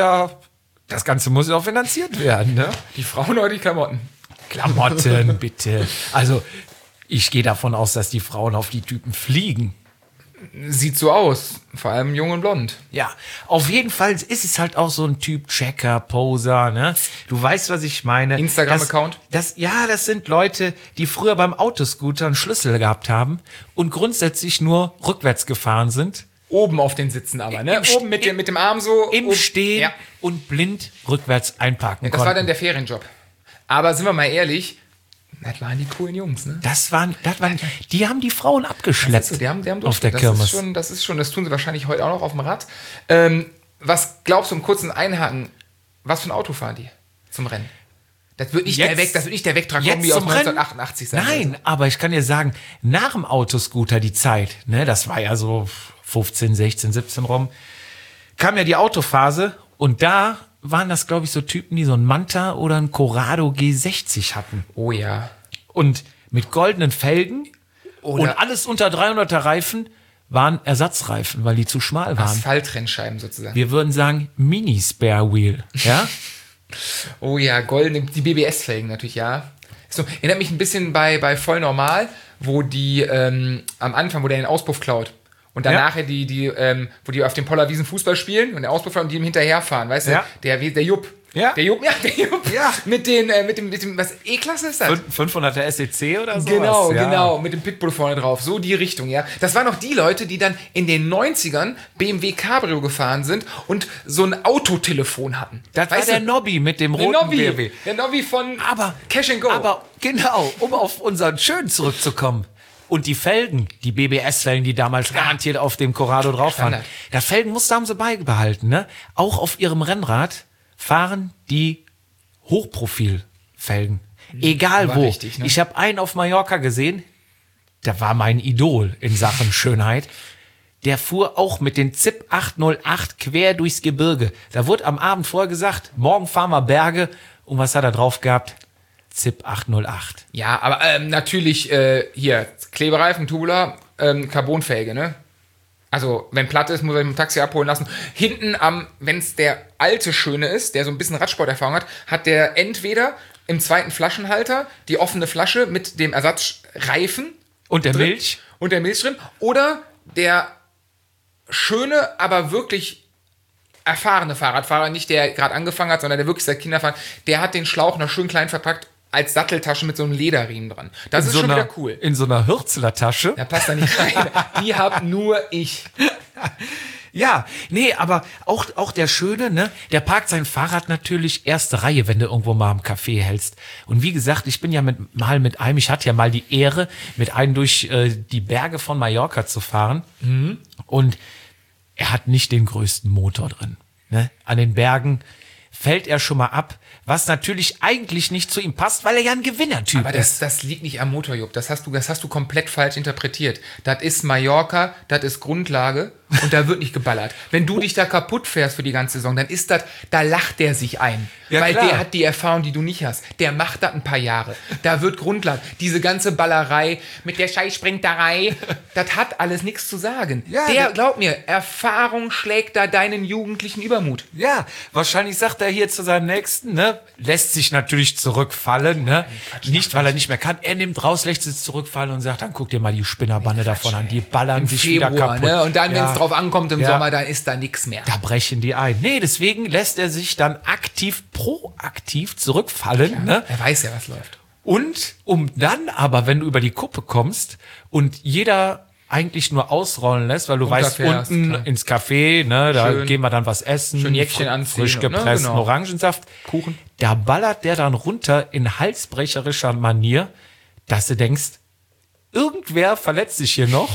das Ganze muss ja auch finanziert werden, ne? Die Frauen oder die Klamotten? Klamotten, bitte. Also, ich gehe davon aus, dass die Frauen auf die Typen fliegen. Sieht so aus. Vor allem jung und blond. Ja, auf jeden Fall ist es halt auch so ein Typ Checker, Poser, ne? Du weißt, was ich meine. Instagram-Account? Das sind Leute, die früher beim Autoscooter einen Schlüssel gehabt haben und grundsätzlich nur rückwärts gefahren sind. Oben auf den Sitzen aber, ne? Oben mit dem Arm so. Im oben. Stehen Ja. und blind rückwärts einparken Das war dann der Ferienjob. Aber sind wir mal ehrlich, das waren die coolen Jungs, ne? die haben die Frauen abgeschleppt Die haben auf der das Kirmes. Das tun sie wahrscheinlich heute auch noch auf dem Rad. Was glaubst du, im kurzen Einhaken, was für ein Auto fahren die zum Rennen? Das wird nicht der Vectra-Kombi jetzt aus zum Rennen? 1988 sein. Nein, aber ich kann dir sagen, nach dem Autoscooter die Zeit, ne, das war ja so 15, 16, 17 rum, kam ja die Autophase und da waren das, glaube ich, so Typen, die so ein Manta oder ein Corrado G60 hatten. Oh ja. Und mit goldenen Felgen und Oder alles unter 300er Reifen waren Ersatzreifen, weil die zu schmal waren. Asphaltrennscheiben sozusagen. Wir würden sagen Mini-Spare Wheel, ja? Oh ja, goldene, die BBS-Felgen natürlich, ja. So, erinnert mich ein bisschen bei Voll Normal, wo die am Anfang, wo der den Auspuff klaut Und danach wo die auf dem Pollerwiesen Fußball spielen und der Auspuff und die ihm hinterherfahren, weißt du? Der Jupp. Ja. Der Jupp. Ja. Mit dem, was E-Klasse ist das? 500er SEC oder so? Genau, mit dem Pitbull vorne drauf. So die Richtung, ja. Das waren noch die Leute, die dann in den 90ern BMW Cabrio gefahren sind und so ein Autotelefon hatten. Das war der Nobby mit dem roten BMW. Der Nobby von Cash and Go. Aber genau, um auf unseren Schön zurückzukommen. Und die Felgen, die BBS-Felgen, die damals garantiert auf dem Corrado drauf waren. Der Felgenmuster haben sie beibehalten, ne? Auch auf ihrem Rennrad fahren die Hochprofilfelgen. Egal wo. Richtig, ne? Ich habe einen auf Mallorca gesehen, der war mein Idol in Sachen Schönheit. Der fuhr auch mit den ZIP 808 quer durchs Gebirge. Da wurde am Abend vorher gesagt, morgen fahren wir Berge. Und was hat er drauf gehabt? ZIP 808. Ja, aber natürlich hier, Klebereifen, Tubular, Carbonfelge, ne? Also, wenn platt ist, muss er im Taxi abholen lassen. Hinten wenn es der alte Schöne ist, der so ein bisschen Radsporterfahrung hat der entweder im zweiten Flaschenhalter die offene Flasche mit dem Ersatzreifen Und der drin, Milch? Und der Milch drin. Oder der schöne, aber wirklich erfahrene Fahrradfahrer, nicht der gerade angefangen hat, sondern der wirklich seit Kinderfahren, der hat den Schlauch noch schön klein verpackt als Satteltasche mit so einem Lederriemen dran. Das ist schon wieder cool. In so einer Hürzler-Tasche. Da passt da nicht rein. Die hab nur ich. Ja, nee, aber auch der Schöne, ne, der parkt sein Fahrrad natürlich erste Reihe, wenn du irgendwo mal am Café hältst. Und wie gesagt, ich bin ja ich hatte ja mal die Ehre, mit einem durch die Berge von Mallorca zu fahren. Und er hat nicht den größten Motor drin. Ne? An den Bergen fällt er schon mal ab, was natürlich eigentlich nicht zu ihm passt, weil er ja ein Gewinnertyp Aber ist. das liegt nicht am Motor, Jupp. Das hast du komplett falsch interpretiert. Das ist Mallorca, das ist Grundlage und da wird nicht geballert. Wenn du dich da kaputt fährst für die ganze Saison, dann ist das, da lacht der sich ein. Ja, weil klar. der hat die Erfahrung, die du nicht hast. Der macht das ein paar Jahre. Da wird Grundlage. Diese ganze Ballerei mit der Scheißsprinterei, das hat alles nichts zu sagen. Ja, Glaub mir, Erfahrung schlägt da deinen jugendlichen Übermut. Ja, wahrscheinlich sagt er hier zu seinem Nächsten, ne, lässt sich natürlich zurückfallen, ne, nicht, weil er nicht mehr kann. Er nimmt raus, lässt sich zurückfallen und sagt, dann guck dir mal die Spinnerbande davon an, die ballern sich wieder kaputt. Ne? Und dann, wenn es Ja. drauf ankommt im Ja. Sommer, dann ist da nichts mehr. Da brechen die ein. Nee, deswegen lässt er sich dann proaktiv zurückfallen. Ne? Er weiß ja, was läuft. Und um dann aber, wenn du über die Kuppe kommst und jeder eigentlich nur ausrollen lässt, weil du weißt, Runterfährst, unten klar. ins Café, ne, da Schön. gehen wir dann was essen. Schön Jäckchen anziehen, frisch ne, gepressten genau. Orangensaft. Kuchen. Da ballert der dann runter in halsbrecherischer Manier, dass du denkst, irgendwer verletzt sich hier noch.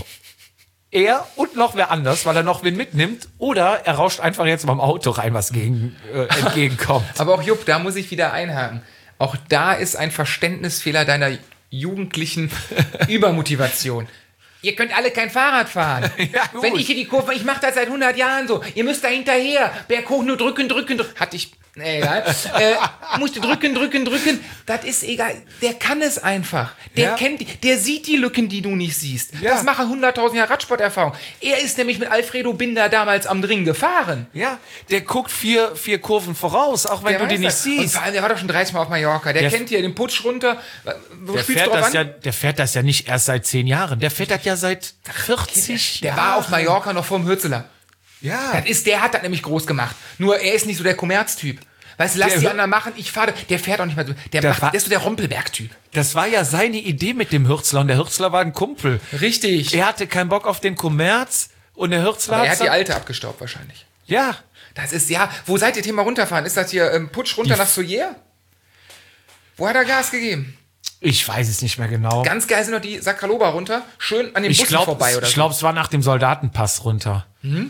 Er und noch wer anders, weil er noch wen mitnimmt. Oder er rauscht einfach jetzt beim Auto rein, was entgegenkommt. Aber auch Jupp, da muss ich wieder einhaken. Auch da ist ein Verständnisfehler deiner jugendlichen Übermotivation. Ihr könnt alle kein Fahrrad fahren. Ja, gut. Wenn ich hier die Kurve, ich mache das seit 100 Jahren so. Ihr müsst da hinterher. Berg hoch, nur drücken. Hatte ich, egal. Musste drücken. Das ist egal. Der kann es einfach. Der der sieht die Lücken, die du nicht siehst. Ja. Das machen 100.000 Jahre Radsporterfahrung. Er ist nämlich mit Alfredo Binder damals am Ring gefahren. Ja, der guckt vier Kurven voraus, auch wenn Der du die weiß nicht das. Und siehst. vor allem, der war doch schon 30 Mal auf Mallorca. Der kennt hier den Putsch runter. Wo Der spielst du fährt, drauf an? der fährt das ja nicht erst seit 10 Jahren. Der fährt das ja seit 40 Der Jahren. war auf Mallorca noch vorm Hürzeler. Ja. Der hat das nämlich groß gemacht. Nur er ist nicht so der Kommerztyp. Weißt du, lass Der die Hür- anderen machen, ich fahre. Der fährt auch nicht mehr so. Der ist so der Rompelberg-Typ. Das war ja seine Idee mit dem Hürzler. Und der Hürzler war ein Kumpel. Richtig. Er hatte keinen Bock auf den Kommerz. Und der Hürzler Aber er hat die dann- alte abgestaubt wahrscheinlich. Ja. Das ist, ja, wo seid ihr Thema runterfahren? Ist das hier Putsch runter nach Soyer? Wo hat er Gas gegeben? Ich weiß es nicht mehr genau. Ganz geil sind noch die Sakraloba runter. Schön an den Ich Bussen glaube, vorbei oder so. es war nach dem Soldatenpass runter.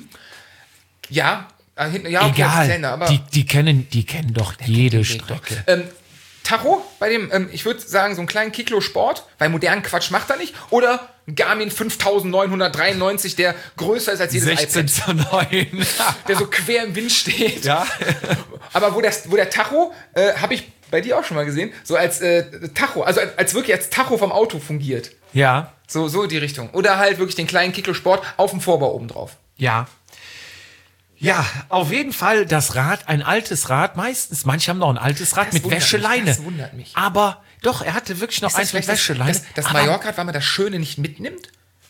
Ja, hinten, ja, okay, Egal. Zylinder, aber Die kennen doch jede Weg, Strecke. Tacho bei dem, ich würde sagen, so einen kleinen Kiklo Sport, weil modernen Quatsch macht er nicht. Oder ein Garmin 5993, der größer ist als jedes 16:9. der so quer im Wind steht. Ja. Aber wo der Tacho, habe ich bei dir auch schon mal gesehen, so als Tacho, also als wirklich als Tacho vom Auto fungiert. Ja. So die Richtung. Oder halt wirklich den kleinen Kiklo Sport auf dem Vorbau oben drauf. Ja. Ja, auf jeden Fall das Rad, ein altes Rad, manche haben noch ein altes Rad Das mit wundert mich, Wäscheleine. das wundert mich. Aber doch, er hatte wirklich noch eins mit Wäscheleine. Das Aber Mallorca, weil man das Schöne nicht mitnimmt?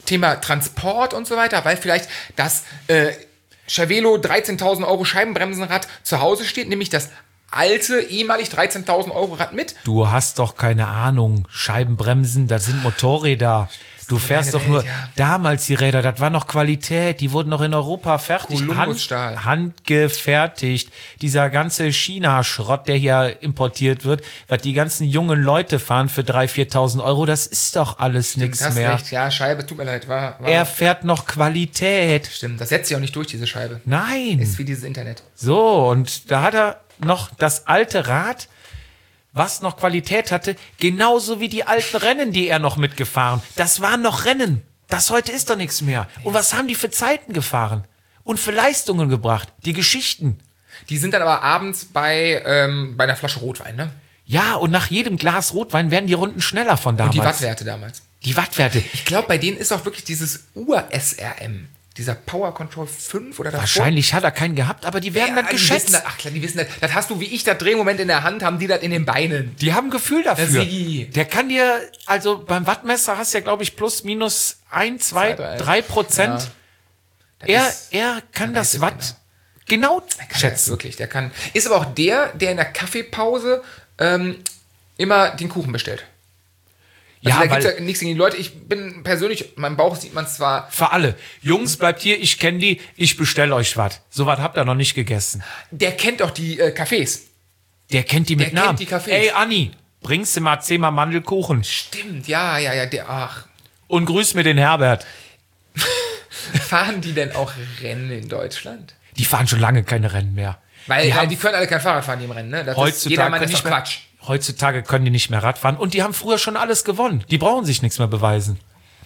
Thema Transport und so weiter, weil vielleicht das Cervelo 13.000 Euro Scheibenbremsenrad zu Hause steht, nämlich das alte, ehemalig 13.000 Euro Rad mit. Du hast doch keine Ahnung. Scheibenbremsen, das sind Motorräder. Du fährst doch nur, damals die Räder, das war noch Qualität, die wurden noch in Europa fertig, Columbus-Stahl. handgefertigt. Dieser ganze China-Schrott, der hier importiert wird, was die ganzen jungen Leute fahren für 3.000, 4.000 Euro, das ist doch alles nichts Hast mehr. recht, ja, Scheibe, tut mir leid, war Er fährt noch Qualität. stimmt, das setzt sich auch nicht durch, diese Scheibe. Nein. Ist wie dieses Internet. So, und da hat er noch das alte Rad, was noch Qualität hatte, genauso wie die alten Rennen, die er noch mitgefahren. Das waren noch Rennen. Das heute ist doch nichts mehr. Und was haben die für Zeiten gefahren? Und für Leistungen gebracht? Die Geschichten. Die sind dann aber abends bei einer Flasche Rotwein, ne? Ja, und nach jedem Glas Rotwein werden die Runden schneller von damals. Und die Wattwerte damals. Die Wattwerte. Ich glaube, bei denen ist auch wirklich dieses Ur-SRM. Dieser Power Control 5 oder das. Wahrscheinlich hat er keinen gehabt, aber die werden dann geschätzt. Die wissen das. Das hast du wie ich, das Drehmoment in der Hand, haben die das in den Beinen. Die haben ein Gefühl dafür. Der Sigi. Der kann dir, also beim Wattmesser hast du ja, glaube ich, plus minus 1, 2, 3%. Ja. Er kann das Watt genau schätzen. Wirklich, der kann. Ist aber auch der in der Kaffeepause immer den Kuchen bestellt. Also da gibt es ja nichts gegen die Leute. Ich bin persönlich, mein Bauch sieht man zwar. Für alle. Jungs, bleibt hier, ich kenne die, ich bestelle euch was. So was habt ihr noch nicht gegessen. Der kennt doch die Cafés. Der kennt die mit Der Namen. kennt die Cafés. Ey, Anni, bringst du mal 10-mal Mandelkuchen. Stimmt, ja, ach. Und grüß mir den Herbert. Fahren die denn auch Rennen in Deutschland? Die fahren schon lange keine Rennen mehr. Weil die können alle kein Fahrrad fahren, die im Rennen, ne? Das ist, jeder meint, das ist doch Quatsch. Heutzutage können die nicht mehr Rad fahren. Und die haben früher schon alles gewonnen. Die brauchen sich nichts mehr beweisen.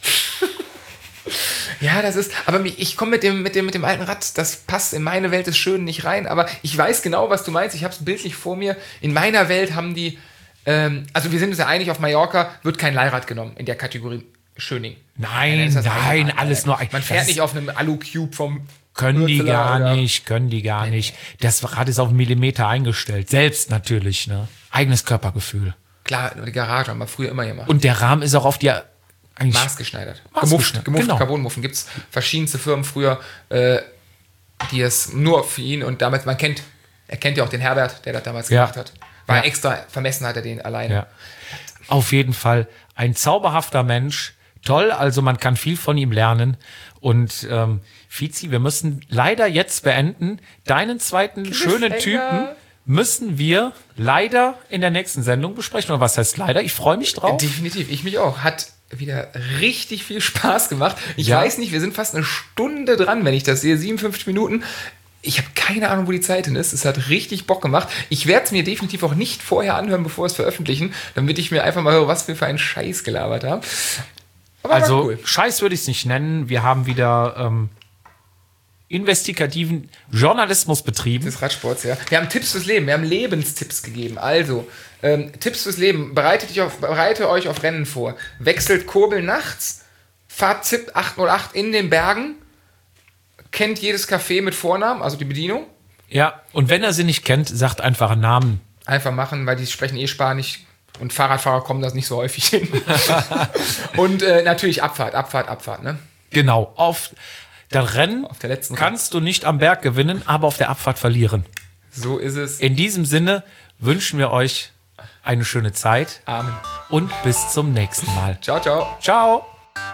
Ja, das ist, aber ich komme mit dem alten Rad, das passt in meine Welt des Schönen nicht rein, aber ich weiß genau, was du meinst, ich habe es bildlich vor mir. In meiner Welt haben die, also wir sind uns ja einig, auf Mallorca wird kein Leihrad genommen in der Kategorie Schöning. Nein, alles nur ein. Man fährt nicht auf einem Alu-Cube vom Können die gar oder? nicht. Das Rad ist auf einen Millimeter eingestellt. Selbst natürlich, ne? Eigenes Körpergefühl. Klar, die Garage haben wir früher immer gemacht. Und der Rahmen ist auch auf die eigentlich Maßgeschneidert. Maßgeschneidert, Gemufft, genau. Carbonmuffen. Gibt es verschiedenste Firmen früher, die es nur für ihn und damals, er kennt ja auch den Herbert, der das damals gemacht hat. War extra vermessen, hat er den alleine. Ja. Auf jeden Fall ein zauberhafter Mensch. Toll, also man kann viel von ihm lernen. Und Fizi, wir müssen leider jetzt beenden. Deinen zweiten schönen Typen müssen wir leider in der nächsten Sendung besprechen. Oder was heißt leider? Ich freue mich drauf. Definitiv, ich mich auch. Hat wieder richtig viel Spaß gemacht. Ich weiß nicht, wir sind fast eine Stunde dran, wenn ich das sehe. 57 Minuten. Ich habe keine Ahnung, wo die Zeit hin ist. Es hat richtig Bock gemacht. Ich werde es mir definitiv auch nicht vorher anhören, bevor wir es veröffentlichen, damit ich mir einfach mal höre, was wir für einen Scheiß gelabert haben. Aber also cool. Scheiß würde ich es nicht nennen. Wir haben wieder investigativen Journalismus betrieben. Des Radsports, ja. Wir haben Tipps fürs Leben, wir haben Lebenstipps gegeben. Also, Tipps fürs Leben. Bereite euch auf Rennen vor. Wechselt Kurbel nachts. Fahrt ZIP 808 in den Bergen. Kennt jedes Café mit Vornamen, also die Bedienung. Ja, und wenn er sie nicht kennt, sagt einfach einen Namen. Einfach machen, weil die sprechen Spanisch und Fahrradfahrer kommen das nicht so häufig hin. Und natürlich Abfahrt, ne? Genau, auf das Rennen Auf der letzten kannst du nicht am Berg gewinnen, aber auf der Abfahrt verlieren. So ist es. In diesem Sinne wünschen wir euch eine schöne Zeit Amen. und bis zum nächsten Mal. Ciao, ciao. Ciao.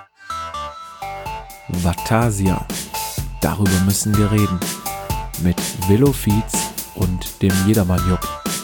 Vatasia. Darüber müssen wir reden. Mit Velo Fietz und dem Jedermann Jupp.